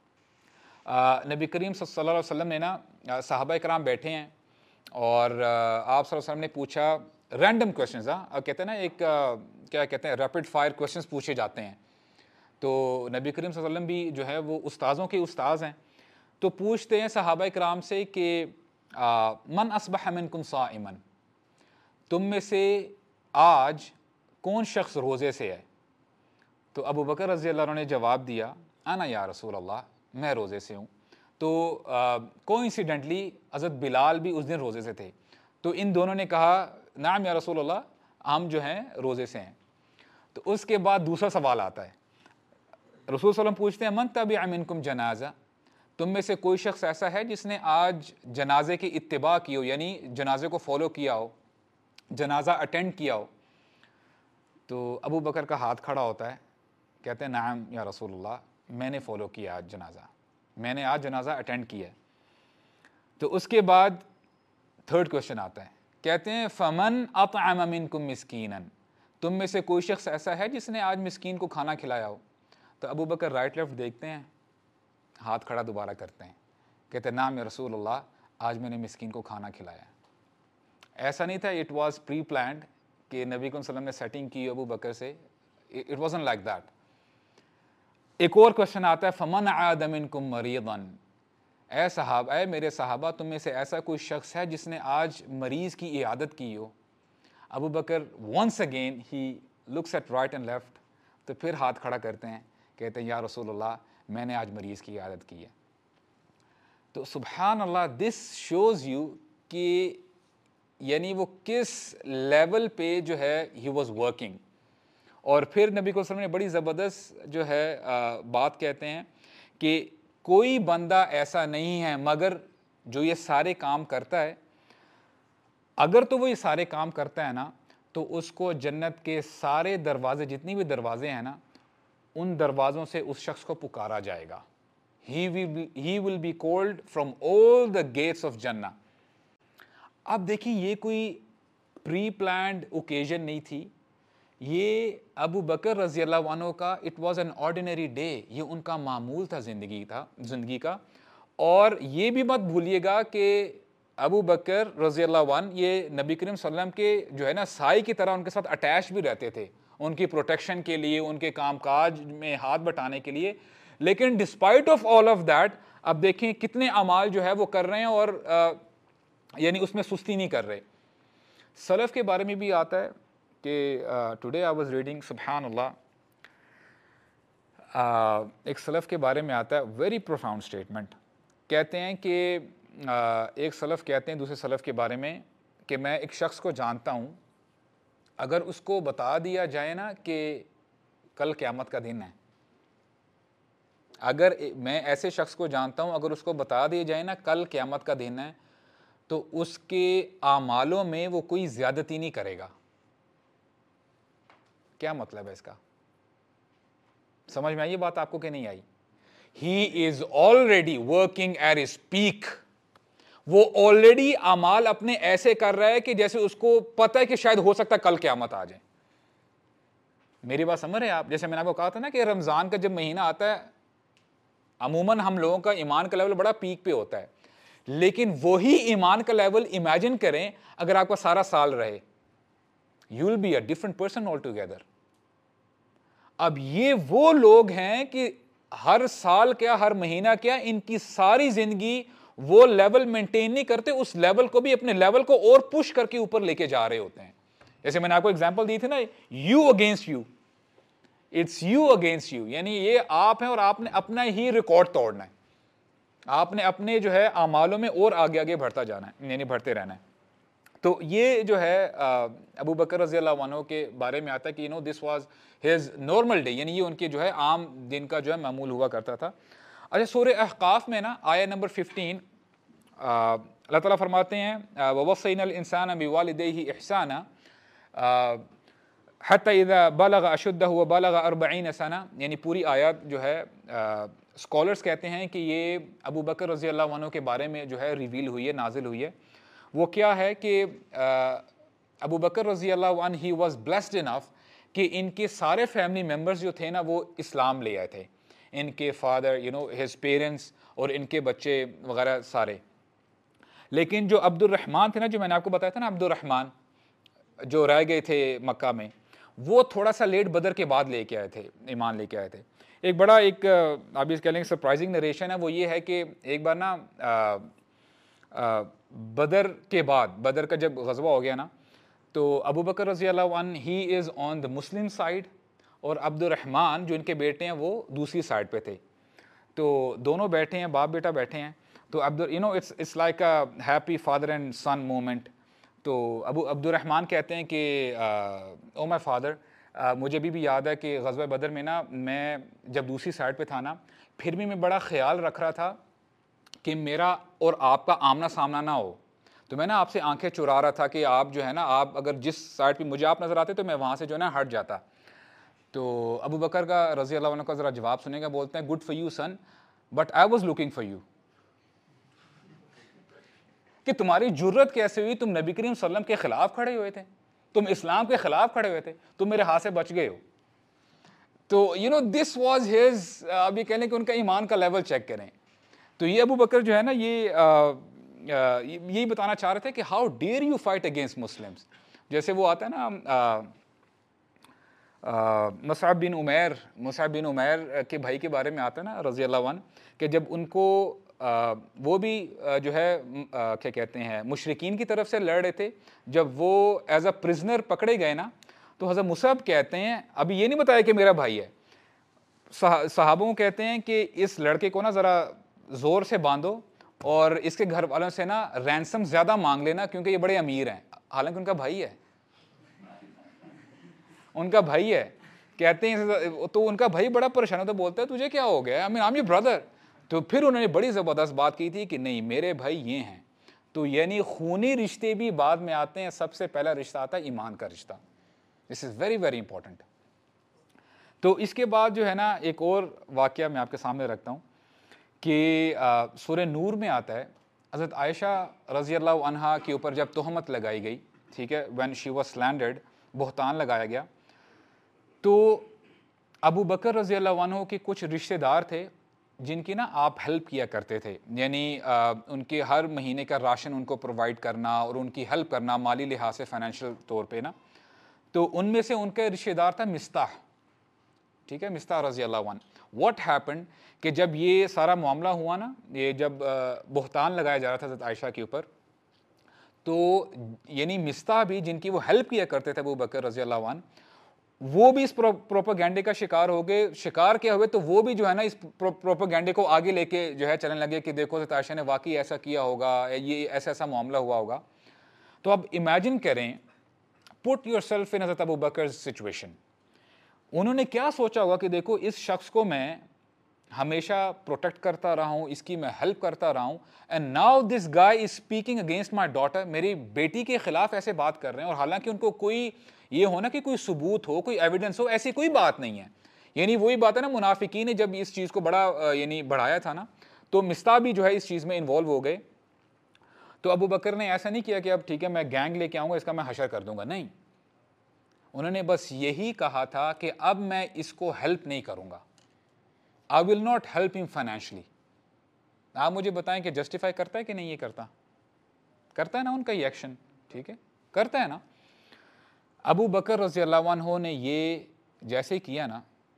نبی کریم صلی اللہ علیہ وسلم نے نا صحابہ کرام بیٹھے ہیں اور آپ صلی اللہ علیہ وسلم نے پوچھا رینڈم کویشچنز، کہتے ہیں نا ایک کیا کہتے ہیں ریپڈ فائر کویشچنز پوچھے جاتے ہیں. تو نبی کریم صلی اللہ علیہ وسلم بھی جو ہے وہ استاذوں کے استاذ ہیں. تو پوچھتے ہیں صحابہ کرام سے کہ من اصبح منکم صائما، تم میں سے آج کون شخص روزے سے ہے؟ تو ابو بکر رضی اللہ عنہ نے جواب دیا انا یا رسول اللہ، میں روزے سے ہوں. تو کوئنسیڈنٹلی حضرت بلال بھی اس دن روزے سے تھے. تو ان دونوں نے کہا نعم یا رسول اللہ، ہم جو ہیں روزے سے ہیں. تو اس کے بعد دوسرا سوال آتا ہے، رسول صلی اللہ علیہ وسلم پوچھتے ہیں من تبع منکم جنازہ، تم میں سے کوئی شخص ایسا ہے جس نے آج جنازے کی اتباع کی ہو، یعنی جنازے کو فالو کیا ہو، جنازہ اٹینڈ کیا ہو؟ تو ابو بکر کا ہاتھ کھڑا ہوتا ہے، کہتے ہیں نعم یا رسول اللہ، میں نے فالو کیا آج جنازہ، میں نے آج جنازہ اٹینڈ کیا ہے. تو اس کے بعد تھرڈ کویشچن آتا ہے، کہتے ہیں فمن اطعم منکم مسکینا، تم میں سے کوئی شخص ایسا ہے جس نے آج مسکین کو کھانا کھلایا ہو؟ تو ابو بکر رائٹ لیفٹ دیکھتے ہیں، ہاتھ کھڑا دوبارہ کرتے ہیں، کہتے ہیں نعم یا رسول اللہ، آج میں نے مسکین کو کھانا کھلایا. ایسا نہیں تھا اٹ واز پری پلانڈ کہ نبی صلی اللہ علیہ وسلم نے سیٹنگ کی ابو بکر سے، اٹ وازنٹ لائک دیٹ. ایک اور کویشچن آتا ہے فمن عاد منکم مریضا، اے میرے صحابہ تم میں سے ایسا کوئی شخص ہے جس نے آج مریض کی عیادت کی ہو؟ Abu Bakr once again he looks at right and left, تو پھر ہاتھ کھڑا کرتے ہیں، کہتے ہیں یا رسول اللہ میں نے آج مریض کی عیادت کی ہے. تو سبحان اللہ، دس شوز یو کہ یعنی وہ کس لیول پہ جو ہے ہی واز ورکنگ. اور پھر نبی صلی اللہ علیہ وسلم نے بڑی زبردست جو ہے بات کہتے ہیں کہ کوئی بندہ ایسا نہیں ہے مگر جو یہ سارے کام کرتا ہے، اگر تو وہ یہ سارے کام کرتا ہے نا تو اس کو جنت کے سارے دروازے، جتنی بھی دروازے ہیں نا، ان دروازوں سے اس شخص کو پکارا جائے گا. He will be called from all the gates of Jannah. اب دیکھیں یہ کوئی پری پلانڈ اوکیزن نہیں تھی، یہ ابو بکر رضی اللہ عنہ کا it was an ordinary day, یہ ان کا معمول تھا زندگی کا. اور یہ بھی مت بھولیے گا کہ ابو بکر رضی اللہ عنہ یہ نبی کریم صلی اللہ علیہ وسلم کے جو ہے نا سائے کی طرح ان کے ساتھ اٹیچ بھی رہتے تھے، ان کی پروٹیکشن کے لیے، ان کے کام کاج میں ہاتھ بٹانے کے لیے. لیکن despite of all of that اب دیکھیں کتنے اعمال جو ہے وہ کر رہے ہیں اور یعنی اس میں سستی نہیں کر رہے. سلف کے بارے میں بھی آتا ہے کہ ٹوڈے آئی واز ریڈنگ سبحان اللہ، ایک سلف کے بارے میں آتا ہے ویری پروفاؤنڈ اسٹیٹمنٹ. کہتے ہیں کہ ایک سلف کہتے ہیں دوسرے سلف کے بارے میں کہ میں ایک شخص کو جانتا ہوں، اگر اس کو بتا دیا جائے نا کہ کل قیامت کا دن ہے، اگر میں ایسے شخص کو جانتا ہوں اگر اس کو بتا دیا جائے نا کل قیامت کا دن ہے تو اس کے اعمالوں میں وہ کوئی زیادتی نہیں کرے گا. کیا مطلب ہے اس کا؟ سمجھ میں آئی یہ بات آپ کو کہ نہیں آئی؟ He is already working at his peak, وہ آلریڈی اعمال اپنے ایسے کر رہا ہے کہ جیسے اس کو پتہ ہے کہ شاید ہو سکتا ہے کل قیامت آ جائے. میری بات سمجھ رہے ہیں آپ؟ جیسے میں نے آپ کو کہا تھا نا کہ رمضان کا جب مہینہ آتا ہے عموماً ہم لوگوں کا ایمان کا لیول بڑا پیک پہ ہوتا ہے، لیکن وہی ایمان کا لیول امیجن کریں اگر آپ کا سارا سال رہے، you will be a different person altogether. اب یہ وہ لوگ ہیں کہ ہر سال کیا ہر مہینہ کیا ان کی ساری زندگی وہ لیول مینٹین نہیں کرتے, اس لیول کو بھی اپنے لیول کو اور پش کر کے اوپر لے کے جا رہے ہوتے ہیں. جیسے میں نے آپ کو اگزامپل دی تھی نا, you against you, it's you against you, یعنی یہ آپ ہیں اور آپ نے اپنا ہی ریکارڈ توڑنا ہے, آپ نے اپنے جو ہے اعمالوں میں اور آگے آگے بڑھتا جانا ہے, یعنی بڑھتے رہنا ہے. تو یہ جو ہے ابو بکر رضی اللہ عنہ کے بارے میں آتا ہے کہ this was his normal day, یعنی یہ ان کے جو ہے عام دن کا جو ہے معمول ہوا کرتا تھا. اچھا, سورہ احقاف میں نا آیہ نمبر 15 اللہ تعالیٰ فرماتے ہیں وَوَصَّيْنَا الْإِنسَانَ بِوَالِدَيْهِ إِحْسَانًا حَتَّى إِذَا بَلَغَ أَشُدَّهُ وَبَلَغَ 40 سَنَةً, یعنی پوری آیات جو ہے اسکالرز کہتے ہیں کہ یہ ابو بکر رضی اللہ عنہ کے بارے میں جو ہے ریویل ہوئی ہے, نازل ہوئی ہے. وہ کیا ہے کہ ابو بکر رضی اللہ عنہ ہی واز بلیسڈ انف کہ ان کے سارے فیملی ممبرز جو تھے نا وہ اسلام لے آئے تھے, ان کے فادر ہز پیرنٹس اور ان کے بچے وغیرہ سارے. لیکن جو عبد الرحمن تھے نا, جو میں نے آپ کو بتایا تھا نا, عبد الرحمن جو رہ گئے تھے مکہ میں, وہ تھوڑا سا لیٹ بدر کے بعد لے کے آئے تھے, ایمان لے کے آئے تھے. ایک بڑا ایک آپ یہ کہہ لیں سرپرائزنگ نریشن ہے, وہ یہ ہے کہ ایک بار نا بدر کے بعد, بدر کا جب غزوہ ہو گیا نا, تو ابو بکر رضی اللہ عنہ ہی از آن دا مسلم سائڈ اور عبد الرحمن جو ان کے بیٹے ہیں وہ دوسری سائڈ پہ تھے. تو دونوں بیٹھے ہیں, باپ بیٹا بیٹھے ہیں. تو it's like a happy father and son moment. تو عبد الرحمن کہتے ہیں کہ او مائی فادر, مجھے بھی یاد ہے کہ غزوہ بدر میں نا میں جب دوسری سائڈ پہ تھا نا, پھر بھی میں بڑا خیال رکھ رہا تھا کہ میرا اور آپ کا آمنا سامنا نہ ہو. تو میں نا آپ سے آنکھیں چرا رہا تھا کہ آپ جو ہے نا, آپ اگر جس سائڈ پہ مجھے آپ نظر آتے تو میں وہاں سے جو ہے نا ہٹ جاتا. تو ابو بکر کا رضی اللہ عنہ کا ذرا جواب سنے گا, بولتے ہیں good for you son but I was looking for you. کہ تمہاری جرت کیسے ہوئی, تم نبی کریم صلی اللہ علیہ وسلم کے خلاف کھڑے ہوئے تھے, تم اسلام کے خلاف کھڑے ہوئے تھے, تم میرے ہاتھ سے بچ گئے ہو. تو دس واز ہز, اب یہ کہہ لیں کہ ان کا ایمان کا لیول چیک کریں. تو یہ ابو بکر جو ہے نا یہ یہی بتانا چاہ رہے تھے کہ how dare you fight against Muslims. جیسے وہ آتا ہے نا مصعب بن عمیر کے بھائی کے بارے میں آتا ہے نا رضی اللہ عنہ, کہ جب ان کو وہ بھی جو ہے کیا کہتے ہیں مشرکین کی طرف سے لڑ رہے تھے, جب وہ ایز اے پرزنر پکڑے گئے نا, تو حضرت مصعب کہتے ہیں, ابھی یہ نہیں بتایا کہ میرا بھائی ہے, صحابوں کہتے ہیں کہ اس لڑکے کو نا ذرا زور سے باندھو اور اس کے گھر والوں سے نا رینسم زیادہ مانگ لینا کیونکہ یہ بڑے امیر ہیں, حالانکہ ان کا بھائی ہے, ان کا بھائی ہے. کہتے ہیں تو ان کا بھائی بڑا پریشان ہوتا, بولتا ہے تجھے کیا ہو گیا, آئی ایم یور برادر. تو پھر انہوں نے بڑی زبردست بات کی تھی کہ نہیں میرے بھائی یہ ہیں. تو یعنی خونی رشتے بھی بعد میں آتے ہیں, سب سے پہلا رشتہ آتا ہے ایمان کا رشتہ. This is very very important. تو اس کے بعد جو ہے نا ایک اور واقعہ میں آپ کے سامنے رکھتا ہوں کہ سورہ نور میں آتا ہے, حضرت عائشہ رضی اللہ عنہا کے اوپر جب تہمت لگائی گئی, ٹھیک ہے, when she was slandered, بہتان لگایا گیا, تو ابو بکر رضی اللہ عنہ کے کچھ رشتہ دار تھے جن کی نا آپ ہیلپ کیا کرتے تھے, یعنی ان کے ہر مہینے کا راشن ان کو پرووائڈ کرنا اور ان کی ہیلپ کرنا مالی لحاظ سے, فائنینشیل طور پہ نا. تو ان میں سے ان کا رشتہ دار تھا مستاح, ٹھیک ہے, مستاح رضی اللہ عنہ. واٹ ہیپنڈ کہ جب یہ سارا معاملہ ہوا نا, یہ جب بہتان لگایا جا رہا تھا حضرت عائشہ کے اوپر, تو یعنی مستاح بھی جن کی وہ ہیلپ کیا کرتے تھے ابو بکر رضی اللہ عنہ, وہ بھی اس پروپیگنڈے کا شکار ہو گئے. شکار کیا ہوئے, تو وہ بھی جو ہے نا اس پروپیگنڈے کو آگے لے کے جو ہے چلنے لگے کہ دیکھو حضرت عائشہ نے واقعی ایسا کیا ہوگا, یہ ایسا معاملہ ہوا ہوگا. تو اب امیجن کریں, پٹ یور سیلف ان حضرت ابو بکر سچویشن. انہوں نے کیا سوچا ہوگا کہ دیکھو اس شخص کو میں ہمیشہ پروٹیکٹ کرتا رہا ہوں, اس کی میں ہیلپ کرتا رہا ہوں, and now this guy is speaking against my daughter, میری بیٹی کے خلاف ایسے بات کر رہے ہیں, اور حالانکہ ان کو کوئی یہ ہونا کہ کوئی ثبوت ہو, کوئی ایویڈنس ہو, ایسی کوئی بات نہیں ہے. یعنی وہی بات ہے نا, منافقین نے جب اس چیز کو بڑا یعنی بڑھایا تھا نا, تو مستاح بھی جو ہے اس چیز میں انوالو ہو گئے. تو ابو بکر نے ایسا نہیں کیا کہ اب ٹھیک ہے میں گینگ لے کے آؤں گا, اس کا میں حشر کر دوں گا, نہیں. انہوں نے بس یہی کہا تھا کہ اب میں اس کو ہیلپ نہیں کروں گا, I will not help him financially. آپ مجھے بتائیں کہ جسٹیفائی کرتا ہے کہ نہیں, یہ کرتا ہے نا ان کا یہ ایکشن, ٹھیک ہے, کرتا ہے نا. ابو بکر رضی اللہ عنہ نے یہ جیسے کیا نا,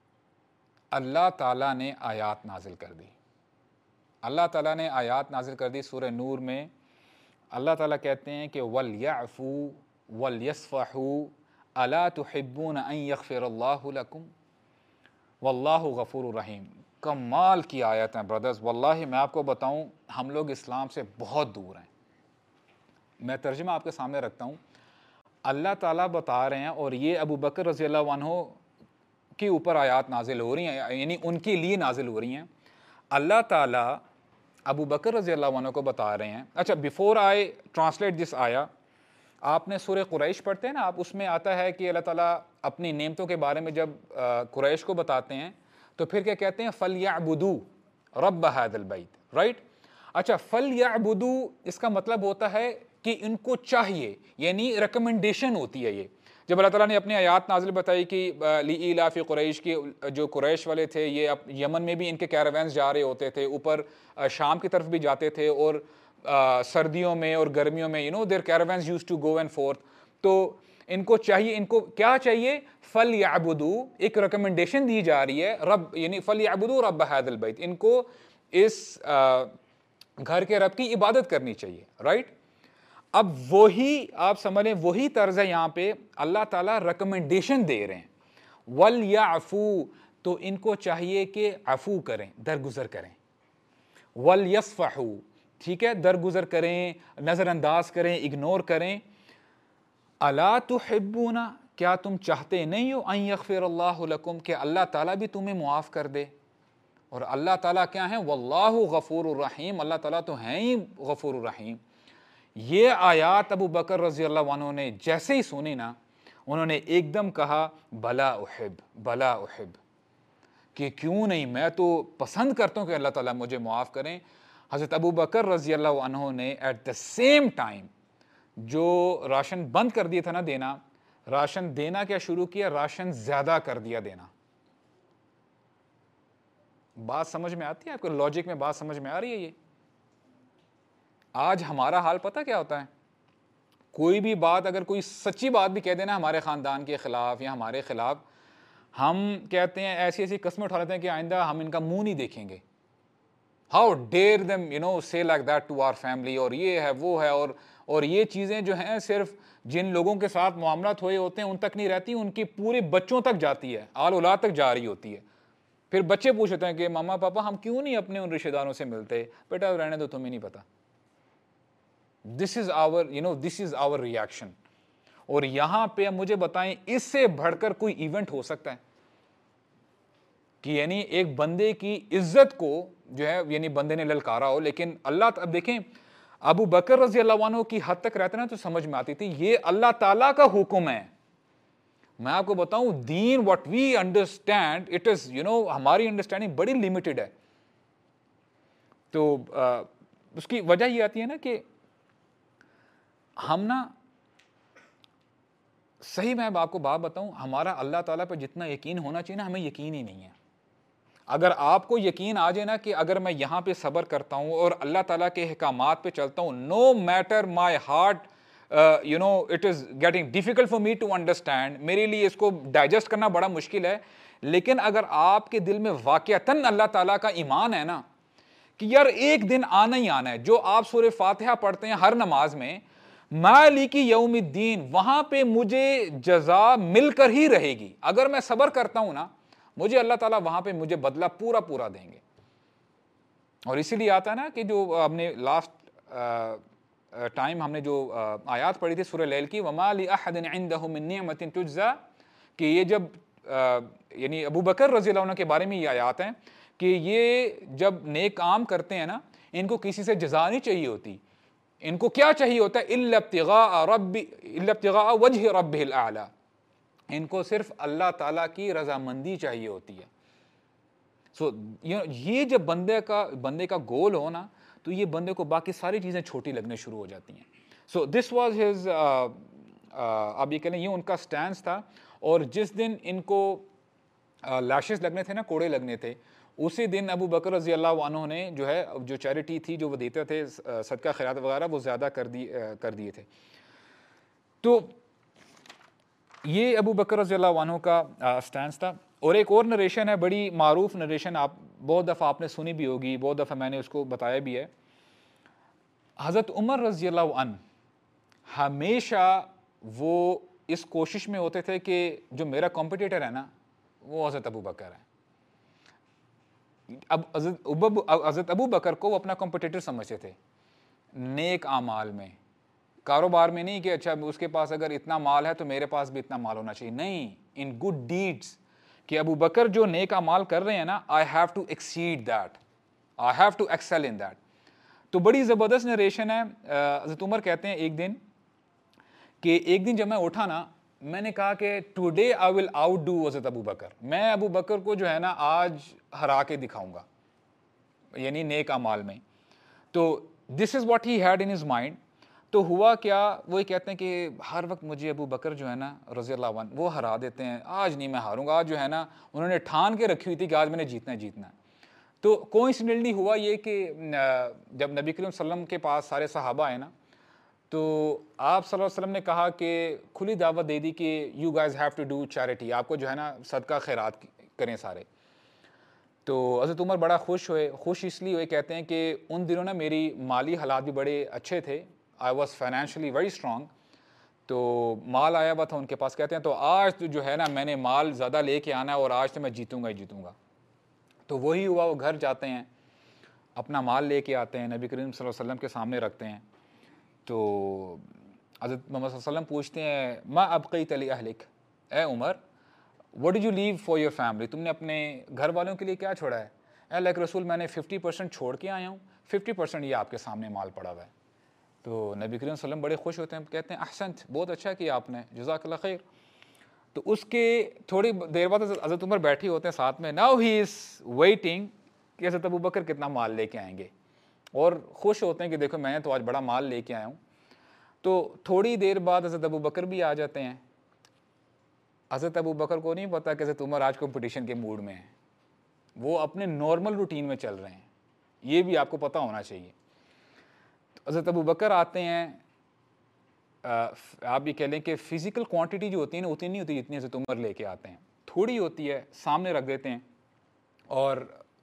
اللہ تعالیٰ نے آیات نازل کر دی. اللہ تعالیٰ نے آیات نازل کر دی. سورہ نور میں اللہ تعالیٰ کہتے ہیں کہ وَلْيَعْفُوا وَلْيَصْفَحُوا أَلَا تُحِبُّونَ أَن يَغْفِرَ اللَّهُ لَكُمْ وَاللَّهُ غَفُورٌ رَحِيمٌ. کمال کی آیت ہیں برادرز. واللہ میں آپ کو بتاؤں ہم لوگ اسلام سے بہت دور ہیں. میں ترجمہ آپ کے سامنے رکھتا ہوں. اللہ تعالیٰ بتا رہے ہیں اور یہ ابو بکر رضی اللہ عنہ کے اوپر آیات نازل ہو رہی ہیں, یعنی ان کے لیے نازل ہو رہی ہیں. اللہ تعالیٰ ابو بکر رضی اللہ عنہ کو بتا رہے ہیں. اچھا, بیفور آئی ٹرانسلیٹ دس آیا, آپ نے سورہ قریش پڑھتے ہیں نا, آپ اس میں آتا ہے کہ اللہ تعالیٰ اپنی نعمتوں کے بارے میں جب قریش کو بتاتے ہیں تو پھر کیا کہتے ہیں, فَلْيَعْبُدُوا رَبَّ هَذَا الْبَيْتِ, رائٹ. اچھا, فَلْيَعْبُدُوا اس کا مطلب ہوتا ہے کہ ان کو چاہیے, یعنی ریکمنڈیشن ہوتی ہے. یہ جب اللہ تعالیٰ نے اپنی آیات نازل بتائی کہ لِإِيلَافِ قریش کی, جو قریش والے تھے یہ یمن میں بھی ان کے کیراوینز جا رہے ہوتے تھے, اوپر شام کی طرف بھی جاتے تھے, اور سردیوں میں اور گرمیوں میں their caravans used to go and forth. تو ان کو چاہیے, ان کو کیا چاہیے, فَلْيَعْبُدُوا, ایک ریکمنڈیشن دی جا رہی ہے رب, یعنی فَلْيَعْبُدُوا رَبَّ هَذَا الْبَيْتِ, ان کو اس گھر کے رب کی عبادت کرنی چاہیے, رائٹ. اب وہی آپ سمجھ لیں وہی طرز ہے یہاں پہ اللہ تعالیٰ ریکمنڈیشن دے رہے ہیں. وَلْيَعْفُوا, تو ان کو چاہیے کہ عفو کریں, درگزر کریں. وَلْيَصْفَحُوا, ٹھیک ہے, درگزر کریں, نظر انداز کریں, اگنور کریں. الا تحبون, کیا تم چاہتے نہیں ہو, ان یغفر اللہ لکم, کہ اللہ تعالیٰ بھی تمہیں معاف کر دے. اور اللہ تعالیٰ کیا ہیں, واللہ غفور الرحیم, اللہ تعالیٰ تو ہیں ہی غفور الرحیم. یہ آیات ابو بکر رضی اللہ عنہ نے جیسے ہی سنی نا, انہوں نے ایک دم کہا بلا احب, بلا احب, کہ کیوں نہیں, میں تو پسند کرتا ہوں کہ اللہ تعالیٰ مجھے معاف کریں. حضرت ابو بکر رضی اللہ عنہ نے ایٹ دا سیم ٹائم جو راشن بند کر دیا تھا نا دینا, راشن دینا کیا شروع کیا, راشن زیادہ کر دیا دینا. بات سمجھ میں آتی ہے آپ کو, لاجک میں بات سمجھ میں آ رہی ہے. یہ آج ہمارا حال پتہ کیا ہوتا ہے, کوئی بھی بات, اگر کوئی سچی بات بھی کہہ دینا ہمارے خاندان کے خلاف یا ہمارے خلاف, ہم کہتے ہیں ایسی ایسی قسمیں اٹھا لیتے ہیں کہ آئندہ ہم ان کا منہ نہیں دیکھیں گے. How dare them say like that to our family, اور یہ ہے وہ ہے, اور یہ چیزیں جو ہیں صرف جن لوگوں کے ساتھ معاملات ہوئے ہوتے ہیں ان تک نہیں رہتی, ان کی پورے بچوں تک جاتی ہے, آل اولاد تک جا رہی ہوتی ہے. پھر بچے پوچھتے ہیں کہ ماما پاپا ہم کیوں نہیں اپنے ان رشتہ داروں سے ملتے. بیٹا رہنے دو, تمہیں نہیں پتا. this is our reaction. اور یہاں پہ مجھے بتائیں اس سے بڑھ کر کوئی ایونٹ ہو سکتا ہے کہ یعنی ایک بندے کی عزت کو جو ہے, یعنی بندے نے للکارا ہو, لیکن اللہ, اب دیکھیں ابو بکر رضی اللہ عنہ کی حد تک رہتے نا تو سمجھ میں آتی تھی یہ اللہ تعالیٰ کا حکم ہے. میں آپ کو بتاؤں then what we understand, it is ہماری انڈرسٹینڈنگ بڑی لمیٹڈ ہے. تو اس کی وجہ یہ آتی ہے نا کہ ہم نا, صحیح میں آپ کو بات بتاؤں, ہمارا اللہ تعالیٰ پہ جتنا یقین ہونا چاہیے نا, ہمیں یقین ہی نہیں ہے. اگر آپ کو یقین آ جائے نا کہ اگر میں یہاں پہ صبر کرتا ہوں اور اللہ تعالیٰ کے احکامات پہ چلتا ہوں, no matter my heart it is getting difficult for me to understand, میرے لیے اس کو ڈائجسٹ کرنا بڑا مشکل ہے, لیکن اگر آپ کے دل میں واقعتاً اللہ تعالیٰ کا ایمان ہے نا کہ یار ایک دن آنا ہی آنا ہے, جو آپ سورہ فاتحہ پڑھتے ہیں ہر نماز میں, مالک یوم الدین, وہاں پہ مجھے جزا مل کر ہی رہے گی. اگر میں صبر کرتا ہوں نا, مجھے اللہ تعالیٰ وہاں پہ مجھے بدلہ پورا پورا دیں گے. اور اسی لیے آتا ہے نا کہ جو ہم نے لاسٹ ٹائم ہم نے جو آیات پڑھی تھی سورہ لیل کی, وَمَا لِأَحَدٍ عِنْدَهُ مِن نِعْمَةٍ تُجْزَى, کہ یہ جب یعنی ابو بکر رضی اللہ عنہ کے بارے میں یہ آیات ہیں کہ یہ جب نیک کام کرتے ہیں نا, ان کو کسی سے جزا نہیں چاہیے ہوتی. ان کو کیا چاہیے ہوتا ہے, إِلَّا ابْتِغَاءَ وَجْهِ رَبِّهِ الْأَعْلَى, ان کو صرف اللہ تعالیٰ کی رضامندی چاہیے ہوتی ہے. سو یہ جب بندے کا گول ہو نا, تو یہ بندے کو باقی ساری چیزیں چھوٹی لگنے شروع ہو جاتی ہیں. سو دس واز ہز, آپ یہ کہہ لیں یہ ان کا سٹینس تھا. اور جس دن ان کو لیشز لگنے تھے نا, کوڑے لگنے تھے, اسی دن ابو بکر رضی اللہ عنہ نے جو ہے جو چیریٹی تھی جو وہ دیتے تھے, صدقہ خیرات وغیرہ, وہ زیادہ کر دیے تھے. تو یہ ابو بکر رضی اللہ عنہ کا سٹینس تھا. اور ایک اور نریشن ہے, بڑی معروف نریشن, آپ بہت دفعہ آپ نے سنی بھی ہوگی, بہت دفعہ میں نے اس کو بتایا بھی ہے. حضرت عمر رضی اللہ عنہ ہمیشہ وہ اس کوشش میں ہوتے تھے کہ جو میرا کمپٹیٹر ہے نا وہ حضرت ابو بکر ہے. اب حضرت ابو بکر کو وہ اپنا کمپٹیٹر سمجھتے تھے نیک اعمال میں, کاروبار میں نہیں کہ اچھا اس کے پاس اگر اتنا مال ہے تو میرے پاس بھی اتنا مال ہونا چاہیے, نہیں, ان گڈ ڈیڈز, کہ ابو بکر جو نیک اعمال کر رہے ہیں نا, I have to exceed that, I have to excel in that. تو بڑی زبردست نریشن ہے. حضرت عمر کہتے ہیں ایک دن کہ ایک دن جب میں اٹھا نا, میں نے کہا کہ today I will outdo حضرت ابو بکر, میں ابو بکر کو جو ہے نا آج ہرا کے دکھاؤں گا, یعنی نیک اعمال میں. تو this is what he had in his mind. تو ہوا کیا, وہ کہتے ہیں کہ ہر وقت مجھے ابو بکر جو ہے نا رضی اللہ عنہ وہ ہرا دیتے ہیں, آج نہیں میں ہاروں گا, آج جو ہے نا انہوں نے ٹھان کے رکھی ہوئی تھی کہ آج میں نے جیتنا ہے جیتنا ہے. تو کوئنسیڈنٹلی ہوا یہ کہ جب نبی کریم صلی اللہ علیہ وسلم کے پاس سارے صحابہ آئے نا, تو آپ صلی اللہ علیہ وسلم نے کہا کہ کھلی دعوت دے دی کہ you guys have to do charity, آپ کو جو ہے نا صدقہ خیرات کریں سارے. تو حضرت عمر بڑا خوش ہوئے, خوش اس لیے ہوئے, کہتے ہیں کہ ان دنوں نا میری مالی حالات بھی بڑے اچھے تھے, I was financially very strong, تو مال آیا ہوا تھا ان کے پاس. کہتے ہیں تو آج تو جو ہے نا میں نے مال زیادہ لے کے آنا ہے اور آج تو میں جیتوں گا ہی جیتوں گا. تو وہی ہوا, وہ گھر جاتے ہیں, اپنا مال لے کے آتے ہیں, نبی کریم صلی اللہ علیہ وسلم کے سامنے رکھتے ہیں. تو حضرت محمد صلی اللہ علیہ وسلم پوچھتے ہیں ما ابقیت لاہلک, اے عمر what did you leave for your family, تم نے اپنے گھر والوں کے لیے کیا چھوڑا ہے؟ اے اللہ کے رسول میں نے 50% چھوڑ کے آیا ہوں, 50% یہ آپ کے سامنے مال پڑا ہوا ہے. تو نبی کریم صلی اللہ علیہ وسلم بڑے خوش ہوتے ہیں, کہتے ہیں احسنت, بہت اچھا کیا آپ نے, جزاک اللہ خیر. تو اس کے تھوڑی دیر بعد حضرت عمر بیٹھے ہوتے ہیں ساتھ میں, ناؤ ہی از ویٹنگ کہ حضرت ابو بکر کتنا مال لے کے آئیں گے, اور خوش ہوتے ہیں کہ دیکھو میں نے تو آج بڑا مال لے کے آیا ہوں. تو تھوڑی دیر بعد حضرت ابو بکر بھی آ جاتے ہیں. حضرت ابو بکر کو نہیں پتا کہ حضرت عمر آج کمپٹیشن کے موڈ میں ہیں, وہ اپنے نارمل روٹین میں چل رہے ہیں, یہ بھی آپ کو پتہ ہونا چاہیے. حضرت ابو بکر آتے ہیں, آپ یہ کہہ لیں کہ فزیکل کوانٹٹی جو ہوتی ہے نا اتنی نہیں ہوتی جتنی حضرت عمر لے کے آتے ہیں, تھوڑی ہوتی ہے, سامنے رکھ دیتے ہیں. اور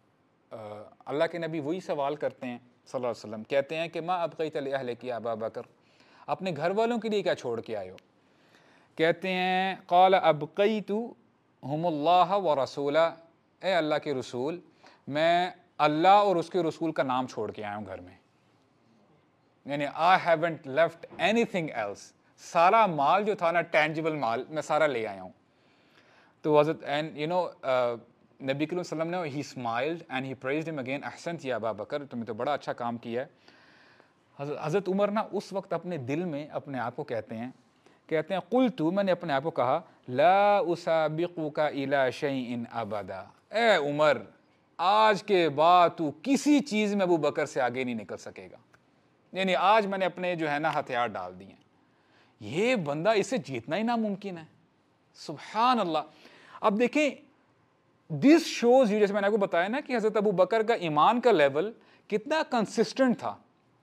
اللہ کے نبی وہی سوال کرتے ہیں صلی اللہ علیہ وسلم, کہتے ہیں کہ ما ابقیت لاہلک یا ابا بکر, اپنے گھر والوں کے لیے کیا چھوڑ کے آئے ہو؟ کہتے ہیں قال ابقیتہم اللہ ورسولہ, اے اللہ کے رسول میں اللہ اور اس کے رسول کا نام چھوڑ کے آیا ہوں گھر میں, یعنی I haven't left anything else, سارا مال جو تھا نا ٹینجیبل مال میں سارا لے آیا ہوں. تو حضرت اینڈ یو نو نبی کریم صلی اللہ علیہ وسلم نے he smiled and he praised him again, احسنت یا ابا بکر, تم نے تو بڑا اچھا کام کیا ہے. حضرت عمر نا اس وقت اپنے دل میں اپنے آپ کو کہتے ہیں قلت, میں نے اپنے آپ کو کہا لا اسابقک الی شیء ابدا, اے عمر آج کے بعد تو کسی چیز میں ابو بکر سے آگے نہیں نکل سکے گا, یعنی آج میں نے اپنے جو ہے نا ہتھیار ڈال دیے ہیں, یہ بندہ اسے جیتنا ہی ناممکن ہے. سبحان اللہ. اب دیکھیں دس شوز یو, جیسے میں نے آپ کو بتایا نا کہ حضرت ابو بکر کا ایمان کا لیول کتنا کنسسٹنٹ تھا,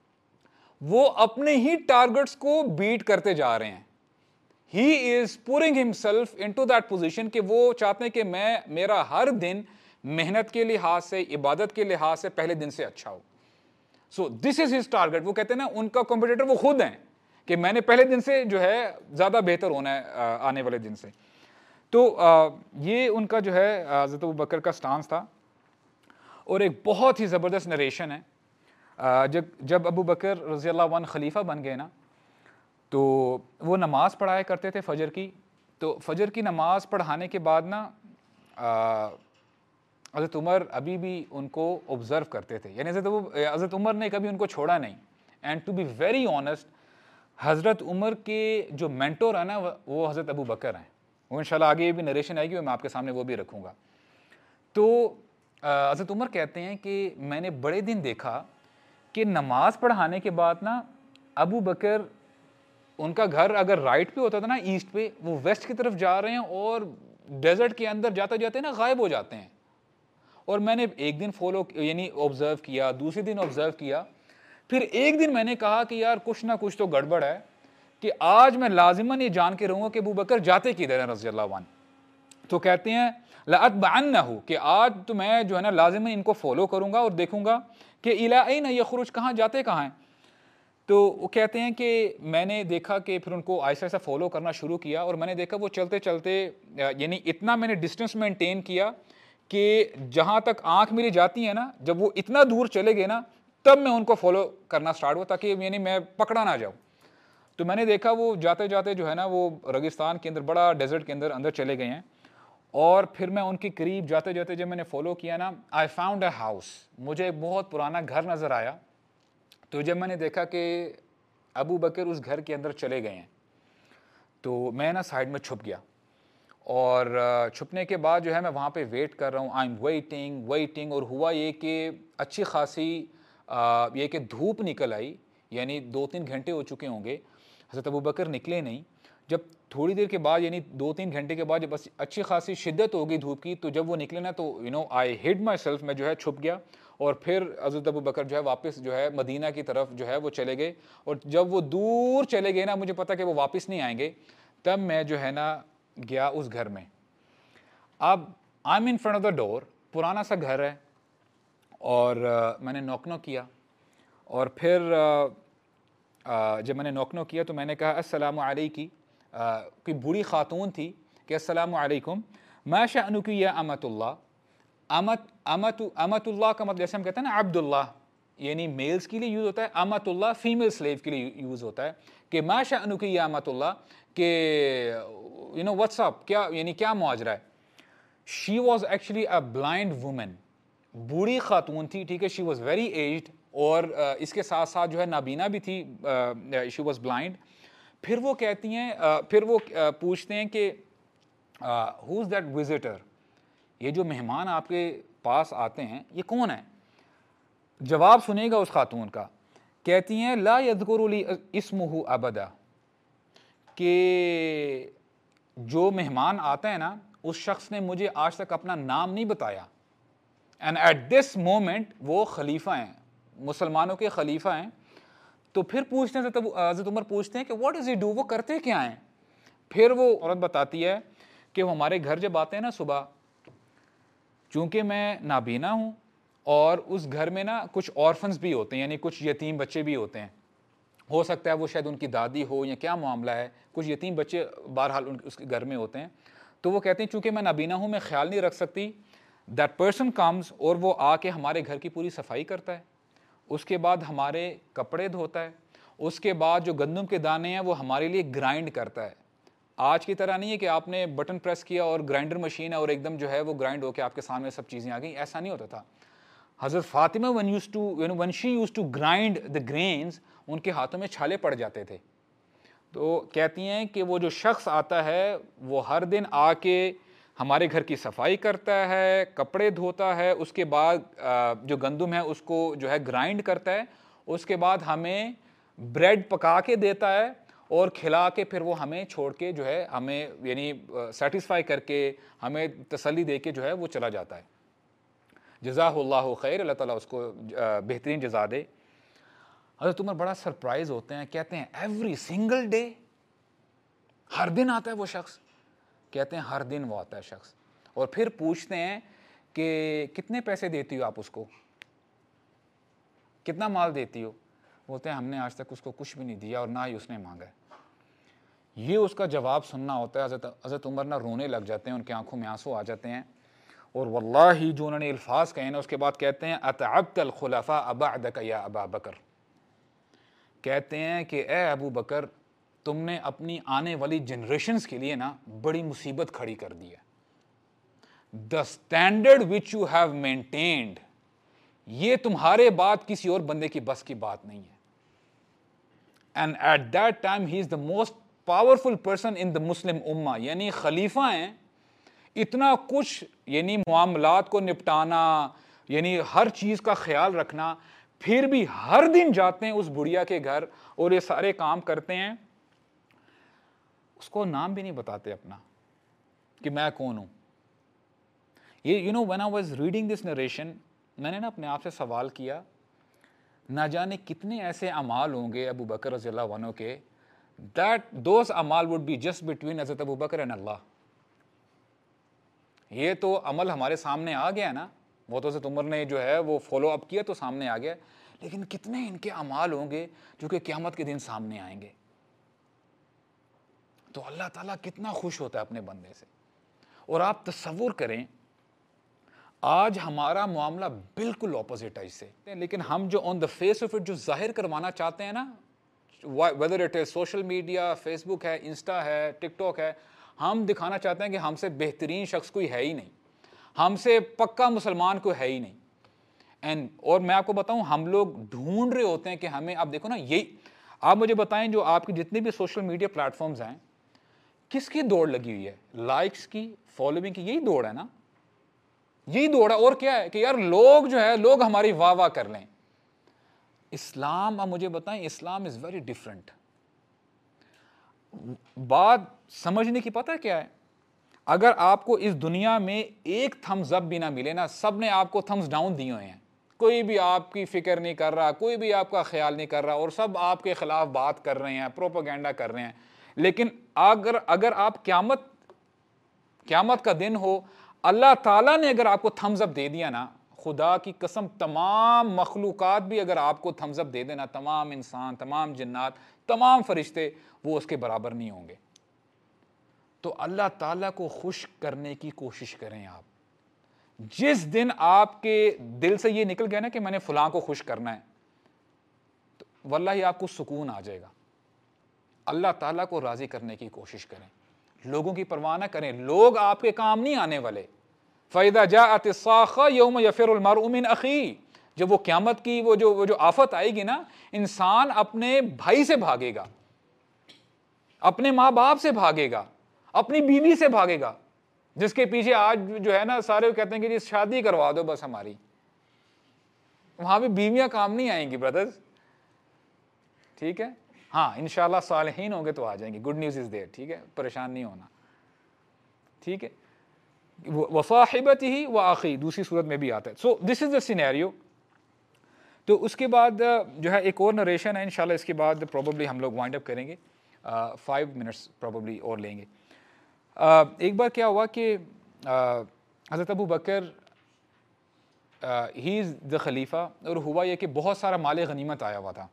وہ اپنے ہی ٹارگٹس کو بیٹ کرتے جا رہے ہیں. He is putting himself into that position کہ وہ چاہتے ہیں کہ میرا ہر دن محنت کے لحاظ سے, عبادت کے لحاظ سے پہلے دن سے اچھا ہو. So this is his target. وہ کہتے ہیں نا ان کا کمپٹیٹر وہ خود ہیں کہ میں نے پہلے دن سے جو ہے زیادہ بہتر ہونا ہے آنے والے دن سے. تو یہ ان کا جو ہے حضرت ابو بکر کا سٹانس تھا. اور ایک بہت ہی زبردست نریشن ہے, جب ابو بکر رضی اللہ عنہ خلیفہ بن گئے نا, تو وہ نماز پڑھایا کرتے تھے فجر کی. تو فجر کی نماز پڑھانے کے بعد نا حضرت عمر ابھی بھی ان کو آبزرو کرتے تھے, یعنی حضرت عمر نے کبھی ان کو چھوڑا نہیں. And to be very honest, حضرت عمر کے جو مینٹور ہیں نا وہ حضرت ابو بکر ہیں. وہ انشاءاللہ آگے بھی نریشن آئے گی, میں آپ کے سامنے وہ بھی رکھوں گا. تو حضرت عمر کہتے ہیں کہ میں نے بڑے دن دیکھا کہ نماز پڑھانے کے بعد نا ابو بکر, ان کا گھر اگر رائٹ پہ ہوتا تھا نا ایسٹ پہ, وہ ویسٹ کی طرف جا رہے ہیں اور ڈیزرٹ کے اندر جاتے جاتے نا غائب ہو جاتے ہیں. اور میں نے ایک دن یعنی آبزرو کیا, دوسرے دن آبزرو کیا, پھر ایک دن میں نے کہا کہ یار کچھ نہ کچھ تو گڑبڑ ہے, کہ آج میں لازماً یہ جان کے رہوں گا کہ ابو بکر جاتے کدھر ہیں رضی اللہ عنہ. تو کہتے ہیں لَأَتْبَعَنَّهُ کہ آج تو میں جو ہے نا لازماً ان کو فالو کروں گا اور دیکھوں گا کہ إِلَىٰ أَيْنَ يَخْرُجُ کہاں جاتے کہاں ہیں. تو وہ کہتے ہیں کہ میں نے دیکھا کہ پھر ان کو آہستہ آہستہ فالو کرنا شروع کیا اور میں نے دیکھا وہ چلتے چلتے یعنی اتنا میں نے ڈسٹینس مینٹین کیا کہ جہاں تک آنکھ میری جاتی ہے نا, جب وہ اتنا دور چلے گئے نا تب میں ان کو فالو کرنا سٹارٹ ہوا تاکہ یعنی میں پکڑا نہ جاؤں. تو میں نے دیکھا وہ جاتے جاتے جو ہے نا وہ ریگستان کے اندر, بڑا ڈیزرٹ کے اندر چلے گئے ہیں. اور پھر میں ان کے قریب جاتے جاتے جب میں نے فالو کیا نا, آئی فاؤنڈ اے ہاؤس, مجھے ایک بہت پرانا گھر نظر آیا. تو جب میں نے دیکھا کہ ابو بکر اس گھر کے اندر چلے گئے ہیں تو میں نا سائڈ میں چھپ گیا, اور چھپنے کے بعد جو ہے میں وہاں پہ ویٹ کر رہا ہوں. آئی ایم ویٹنگ اور ہوا یہ کہ اچھی خاصی یہ کہ دھوپ نکل آئی, یعنی 2-3 گھنٹے ہو چکے ہوں گے. حضرت ابو بکر نکلے نہیں. جب تھوڑی دیر کے بعد یعنی 2-3 گھنٹے کے بعد جب اچھی خاصی شدت ہو گئی دھوپ کی, تو جب وہ نکلے نا تو آئی ہڈ مائی سیلف, میں جو ہے چھپ گیا. اور پھر حضرت ابو بکر جو ہے واپس جو ہے مدینہ کی طرف جو ہے وہ چلے گئے. اور جب وہ دور چلے گئے نا, مجھے پتا کہ وہ واپس نہیں آئیں گے, تب میں جو ہے نا گیا اس گھر میں. اب I am in front of the door, پرانا سا گھر ہے, اور میں نے نوک کیا. اور پھر جب میں نے نوک کیا تو میں نے کہا السلام علیکم. کوئی بوڑھی خاتون تھی کہ السلام علیکم, ما شأنک یا امت اللہ. امت اللہ کا مطلب جیسے ہم کہتے ہیں نا عبد اللہ, یعنی میلز کے لیے یوز ہوتا ہے. امت اللہ فیمیل سلیو کے لیے یوز ہوتا ہے کہ ما شأنک یا امت اللہ, کہ واٹس اپ, کیا یعنی کیا ماجرا ہے. She was actually a blind woman, بوڑھی خاتون تھی, ٹھیک ہے. شی واز ویری ایجڈ, اور اس کے ساتھ ساتھ جو ہے نابینا بھی تھی, شی واز بلائنڈ. پھر وہ کہتی ہیں, پھر وہ پوچھتے ہیں کہ ہو از دیٹ وزٹر, یہ جو مہمان آپ کے پاس آتے ہیں یہ کون ہے. جواب سنے گا اس خاتون کا. کہتی ہیں لا یذکر لی اسمہ ابدا, کہ جو مہمان آتا ہے نا اس شخص نے مجھے آج تک اپنا نام نہیں بتایا. اینڈ ایٹ دس مومنٹ وہ خلیفہ ہیں, مسلمانوں کے خلیفہ ہیں. تو پھر پوچھتے ہیں حضرت عمر پوچھتے ہیں کہ واٹ ڈز ہی ڈو, وہ کرتے کیا ہیں. پھر وہ عورت بتاتی ہے کہ وہ ہمارے گھر جب آتے ہیں نا صبح, چونکہ میں نابینا ہوں اور اس گھر میں نا کچھ آرفنز بھی ہوتے ہیں, یعنی کچھ یتیم بچے بھی ہوتے ہیں. ہو سکتا ہے وہ شاید ان کی دادی ہو یا کیا معاملہ ہے, کچھ یتیم بچے بہرحال اس کے گھر میں ہوتے ہیں. تو وہ کہتے ہیں چونکہ میں نابینا ہوں, میں خیال نہیں رکھ سکتی. دیٹ پرسن کمز, اور وہ آ کے ہمارے گھر کی پوری صفائی کرتا ہے, اس کے بعد ہمارے کپڑے دھوتا ہے, اس کے بعد جو گندم کے دانے ہیں وہ ہمارے لیے گرائنڈ کرتا ہے. آج کی طرح نہیں ہے کہ آپ نے بٹن پریس کیا اور گرائنڈر مشین ہے اور ایک دم جو ہے وہ گرائنڈ ہو کے آپ کے سامنے سب چیزیں آ گئیں, ایسا نہیں ہوتا تھا. حضرت Fatima when she used to grind the grains, ان کے ہاتھوں میں چھالے پڑ جاتے تھے. تو کہتی ہیں کہ وہ جو شخص آتا ہے وہ ہر دن آ کے ہمارے گھر کی صفائی کرتا ہے, کپڑے دھوتا ہے, اس کے بعد جو گندم ہے اس کو جو ہے گرائنڈ کرتا ہے, اس کے بعد ہمیں بریڈ پکا کے دیتا ہے اور کھلا کے پھر وہ ہمیں چھوڑ کے جو ہے ہمیں یعنی سیٹسفائی کر کے ہمیں تسلی دے کے جو ہے وہ چلا جاتا ہے. جزاہ اللہ خیر, اللہ تعالیٰ اس کو بہترین جزا دے. حضرت عمر بڑا سرپرائز ہوتے ہیں, کہتے ہیں ایوری سنگل ڈے, ہر دن آتا ہے وہ شخص. کہتے ہیں ہر دن وہ آتا ہے شخص. اور پھر پوچھتے ہیں کہ کتنے پیسے دیتی ہو آپ اس کو, کتنا مال دیتی ہو. بولتے ہیں ہم نے آج تک اس کو کچھ بھی نہیں دیا اور نہ ہی اس نے مانگا ہے. یہ اس کا جواب سننا ہوتا ہے. حضرت عمر نہ رونے لگ جاتے ہیں, ان کی آنکھوں میں آنسو آ جاتے ہیں. اور واللہ جو انہوں نے الفاظ کہے نا اس کے بعد کہتے ہیں اتعبت الخلفاء بعدک یا ابا بکر. کہتے ہیں کہ اے ابو بکر, تم نے اپنی آنے والی جنریشنز کے لیے نا بڑی مصیبت کھڑی کر دی ہے. the standard which you have maintained, یہ تمہارے بعد کسی اور بندے کی بس کی بات نہیں ہے. and at that time he is the most powerful person in the Muslim ummah, یعنی خلیفہ ہیں, اتنا کچھ یعنی معاملات کو نپٹانا, یعنی ہر چیز کا خیال رکھنا, پھر بھی ہر دن جاتے ہیں اس بڑھیا کے گھر اور یہ سارے کام کرتے ہیں. اس کو نام بھی نہیں بتاتے اپنا کہ میں کون ہوں. یہ when I was reading this narration, میں نے نا اپنے آپ سے سوال کیا, نہ جانے کتنے ایسے اعمال ہوں گے ابو بکر رضی اللہ عنہ کے, that those اعمال would be just between حضرت ابو بکر and اللہ. یہ تو عمل ہمارے سامنے آ گیا نا, وہ تو حضرت عمر نے جو ہے وہ فالو اپ کیا تو سامنے آ گیا, لیکن کتنے ان کے اعمال ہوں گے جو کہ قیامت کے دن سامنے آئیں گے. تو اللہ تعالیٰ کتنا خوش ہوتا ہے اپنے بندے سے. اور آپ تصور کریں آج ہمارا معاملہ بالکل اپوزٹ ہے اس سے, لیکن ہم جو on the face of it جو ظاہر کروانا چاہتے ہیں نا, whether it is social media, Facebook ہے, انسٹا ہے, ٹک ٹاک ہے, ہم دکھانا چاہتے ہیں کہ ہم سے بہترین شخص کوئی ہے ہی نہیں, ہم سے پکا مسلمان کوئی ہے ہی نہیں. اور میں آپ کو بتاؤں ہم لوگ ڈھونڈ رہے ہوتے ہیں کہ ہمیں, آپ دیکھو نا, یہی آپ مجھے بتائیں جو آپ کی جتنے بھی سوشل میڈیا پلیٹ فارمز ہیں کس کی دوڑ لگی ہوئی ہے؟ لائکس کی, فالوئنگ کی, یہی دوڑ ہے نا, یہی دوڑ ہے. اور کیا ہے کہ یار لوگ جو ہے لوگ ہماری واہ واہ کر لیں. اسلام, اب مجھے بتائیں, اسلام از ویری ڈفرینٹ. بات سمجھنے کی پتہ کیا ہے, اگر آپ کو اس دنیا میں ایک تھمز اپ بھی نہ ملے نا, سب نے آپ کو تھمز ڈاؤن دیے ہوئے ہیں, کوئی بھی آپ کی فکر نہیں کر رہا, کوئی بھی آپ کا خیال نہیں کر رہا, اور سب آپ کے خلاف بات کر رہے ہیں, پروپیگنڈا کر رہے ہیں. لیکن اگر آپ قیامت کا دن ہو, اللہ تعالیٰ نے اگر آپ کو تھمز اپ دے دیا نا, خدا کی قسم تمام مخلوقات بھی اگر آپ کو تھمز اپ دے دینا, تمام انسان, تمام جنات, تمام فرشتے, وہ اس کے برابر نہیں ہوں گے. تو اللہ تعالیٰ کو خوش کرنے کی کوشش کریں آپ. جس دن آپ کے دل سے یہ نکل گیا نا کہ میں نے فلاں کو خوش کرنا ہے, تو واللہ آپ کو سکون آ جائے گا. اللہ تعالیٰ کو راضی کرنے کی کوشش کریں, لوگوں کی پرواہ نہ کریں, لوگ آپ کے کام نہیں آنے والے. فَإِذَا جَاءَتِ الصَّاخَّةُ يَوْمَ يَفِرُّ الْمَرْءُ مِنْ أَخِيهِ, جب وہ قیامت کی وہ جو آفت آئے گی نا, انسان اپنے بھائی سے بھاگے گا, اپنے ماں باپ سے بھاگے گا, اپنی بیوی سے بھاگے گا, جس کے پیچھے آج جو ہے نا سارے کہتے ہیں کہ جی شادی کروا دو بس ہماری. وہاں بھی بیویاں کام نہیں آئیں گی برادرز, ٹھیک ہے. ہاں انشاءاللہ صالحین ہوں گے تو آ جائیں گے, گڈ نیوز از دیر, ٹھیک ہے, پریشان نہیں ہونا, ٹھیک ہے. وصاحبتہ وآخی دوسری صورت میں بھی آتا ہے. So this is the scenario. تو اس کے بعد جو ہے ایک اور نریشن ہے, انشاءاللہ اس کے بعد پروبیبلی ہم لوگ وائنڈ اپ کریں گے, 5 منٹس پروبیبلی اور لیں گے. ایک بار کیا ہوا کہ حضرت ابو بکر ہی از دا خلیفہ, اور ہوا یہ کہ بہت سارا مال غنیمت آیا ہوا تھا,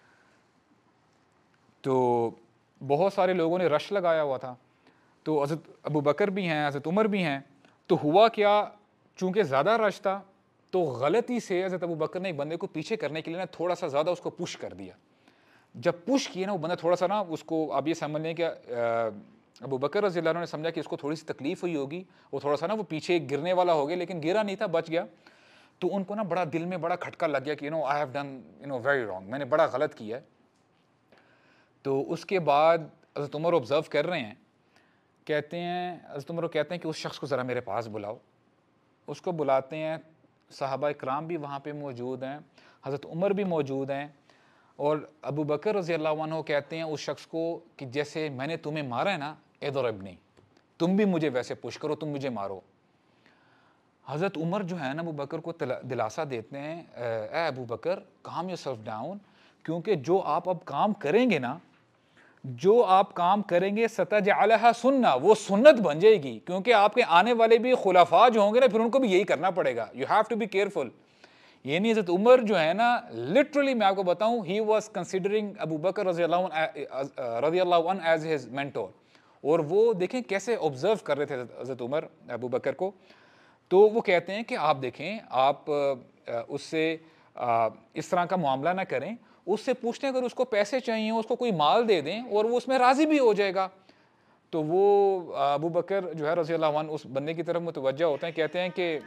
تو بہت سارے لوگوں نے رش لگایا ہوا تھا. تو حضرت ابو بکر بھی ہیں, حضرت عمر بھی ہیں. تو ہوا کیا, چونکہ زیادہ رش تھا تو غلطی سے حضرت ابو بکر نے ایک بندے کو پیچھے کرنے کے لیے نا تھوڑا سا زیادہ اس کو پش کر دیا. جب پش کیا نا وہ بندہ تھوڑا سا نا, اس کو آپ یہ سمجھ لیں کہ ابو بکر رضی اللہ عنہ نے سمجھا کہ اس کو تھوڑی سی تکلیف ہوئی ہوگی, وہ تھوڑا سا نا وہ پیچھے گرنے والا ہو گیا, لیکن گرا نہیں تھا, بچ گیا. تو ان کو نا بڑا دل میں بڑا کھٹکا لگ گیا کہ I have done very wrong, میں نے بڑا غلط کیا ہے. تو اس کے بعد حضرت عمر آبزرو کر رہے ہیں, کہتے ہیں حضرت عمر کہتے ہیں کہ اس شخص کو ذرا میرے پاس بلاؤ. اس کو بلاتے ہیں, صحابہ کرام بھی وہاں پہ موجود ہیں, حضرت عمر بھی موجود ہیں, اور ابو بکر رضی اللہ عنہ کہتے ہیں اس شخص کو کہ جیسے میں نے تمہیں مارا ہے نا, اضربنی, تم بھی مجھے ویسے پش کرو, تم مجھے مارو. حضرت عمر جو ہے نا ابو بکر کو دلاسا دیتے ہیں, اے Abu Bakr calm yourself down, کیونکہ جو آپ اب کام کریں گے نا, جو آپ کام کریں گے ستجعلھا سنہ, وہ سنت بن جائے گی, کیونکہ آپ کے آنے والے بھی خلفاء جو ہوں گے نا پھر ان کو بھی یہی کرنا پڑے گا. You have to be careful. یعنی حضرت عمر جو ہے نا لٹرلی میں آپ کو بتاؤں, ہی واز کنسیڈرنگ ابو بکر رضی اللہ عنہ ایز ہز مینٹور. اور وہ دیکھیں کیسے آبزرو کر رہے تھے حضرت عمر ابو بکر کو. تو وہ کہتے ہیں کہ آپ دیکھیں, آپ اس سے اس طرح کا معاملہ نہ کریں, اس سے پوچھتے ہیں اگر اس کو پیسے چاہیے اس کو کوئی مال دے دیں اور وہ اس میں راضی بھی ہو جائے گا. تو وہ ابو بکر جو ہے رضی اللہ عنہ اس بندے کی طرف متوجہ ہوتے ہیں, کہتے ہیں کہ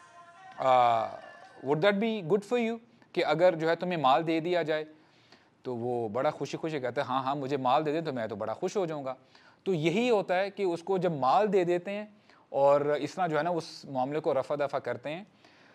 would that be good for you, کہ اگر جو ہے تمہیں مال دے دیا جائے. تو وہ بڑا خوشی خوشی کہتے ہیں ہاں ہاں مجھے مال دے دیں تو میں تو بڑا خوش ہو جاؤں گا. تو یہی ہوتا ہے کہ اس کو جب مال دے دیتے ہیں اور اس طرح جو ہے نا اس معاملے کو رفع دفع کرتے ہیں.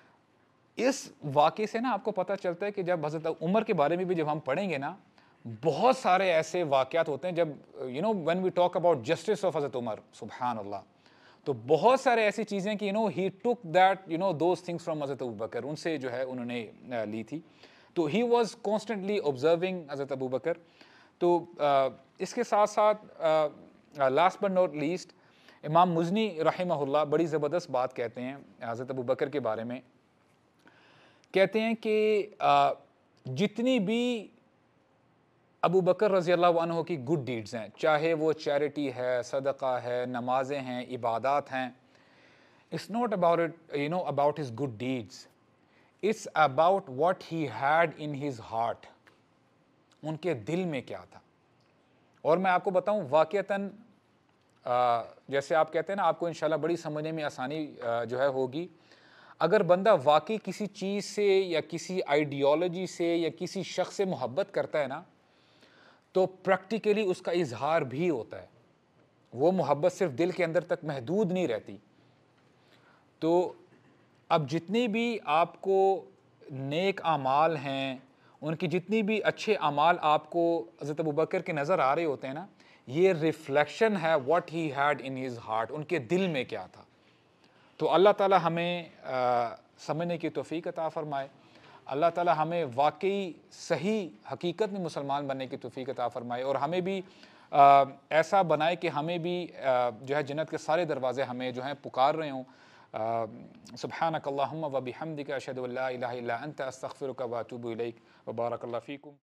اس واقعے سے نا آپ کو پتہ چلتا ہے کہ جب حضرت عمر کے بارے میں بھی جب ہم پڑھیں گے نا, بہت سارے ایسے واقعات ہوتے ہیں جب when we talk about justice of حضرت عمر, سبحان اللہ, تو بہت سارے ایسی چیزیں کہ he took that those things from حضرت ابو بکر, ان سے جو ہے انہوں نے لی تھی. تو he was constantly observing حضرت ابو بکر. تو اس کے ساتھ ساتھ last but not least امام مزنی رحمہ بڑی زبردست بات کہتے ہیں حضرت ابو بکر کے بارے میں، کہتے ہیں کہ جتنی بھی ابو بکر رضی اللہ عنہ کی گڈ ڈیڈز ہیں، چاہے وہ چیریٹی ہے، صدقہ ہے، نمازیں ہیں، عبادات ہیں، it's not about it, about his good deeds. It's about what he had in his heart. ان کے دل میں کیا تھا. اور میں آپ کو بتاؤں واقعتاً جیسے آپ کہتے ہیں نا، آپ کو انشاءاللہ بڑی سمجھنے میں آسانی جو ہے ہوگی، اگر بندہ واقعی کسی چیز سے یا کسی آئیڈیالوجی سے یا کسی شخص سے محبت کرتا ہے نا، تو پریکٹیکلی اس کا اظہار بھی ہوتا ہے. وہ محبت صرف دل کے اندر تک محدود نہیں رہتی. تو اب جتنی بھی آپ کو نیک اعمال ہیں، ان کی جتنی بھی اچھے اعمال آپ کو حضرت ابوبکر کے نظر آ رہے ہوتے ہیں نا، یہ ریفلیکشن ہے what he had in his heart، ان کے دل میں کیا تھا. تو اللہ تعالی ہمیں سمجھنے کی توفیق عطا فرمائے. اللہ تعالی ہمیں واقعی صحیح حقیقت میں مسلمان بننے کی توفیق عطا فرمائے، اور ہمیں بھی ایسا بنائے کہ ہمیں بھی جو ہے جنت کے سارے دروازے ہمیں جو ہیں پکار رہے ہوں. سبحانک اللہم و بحمدک اشہد ان لا الہ الا انت استغفرک و اتوب الیک. وبارک اللہ فیکم.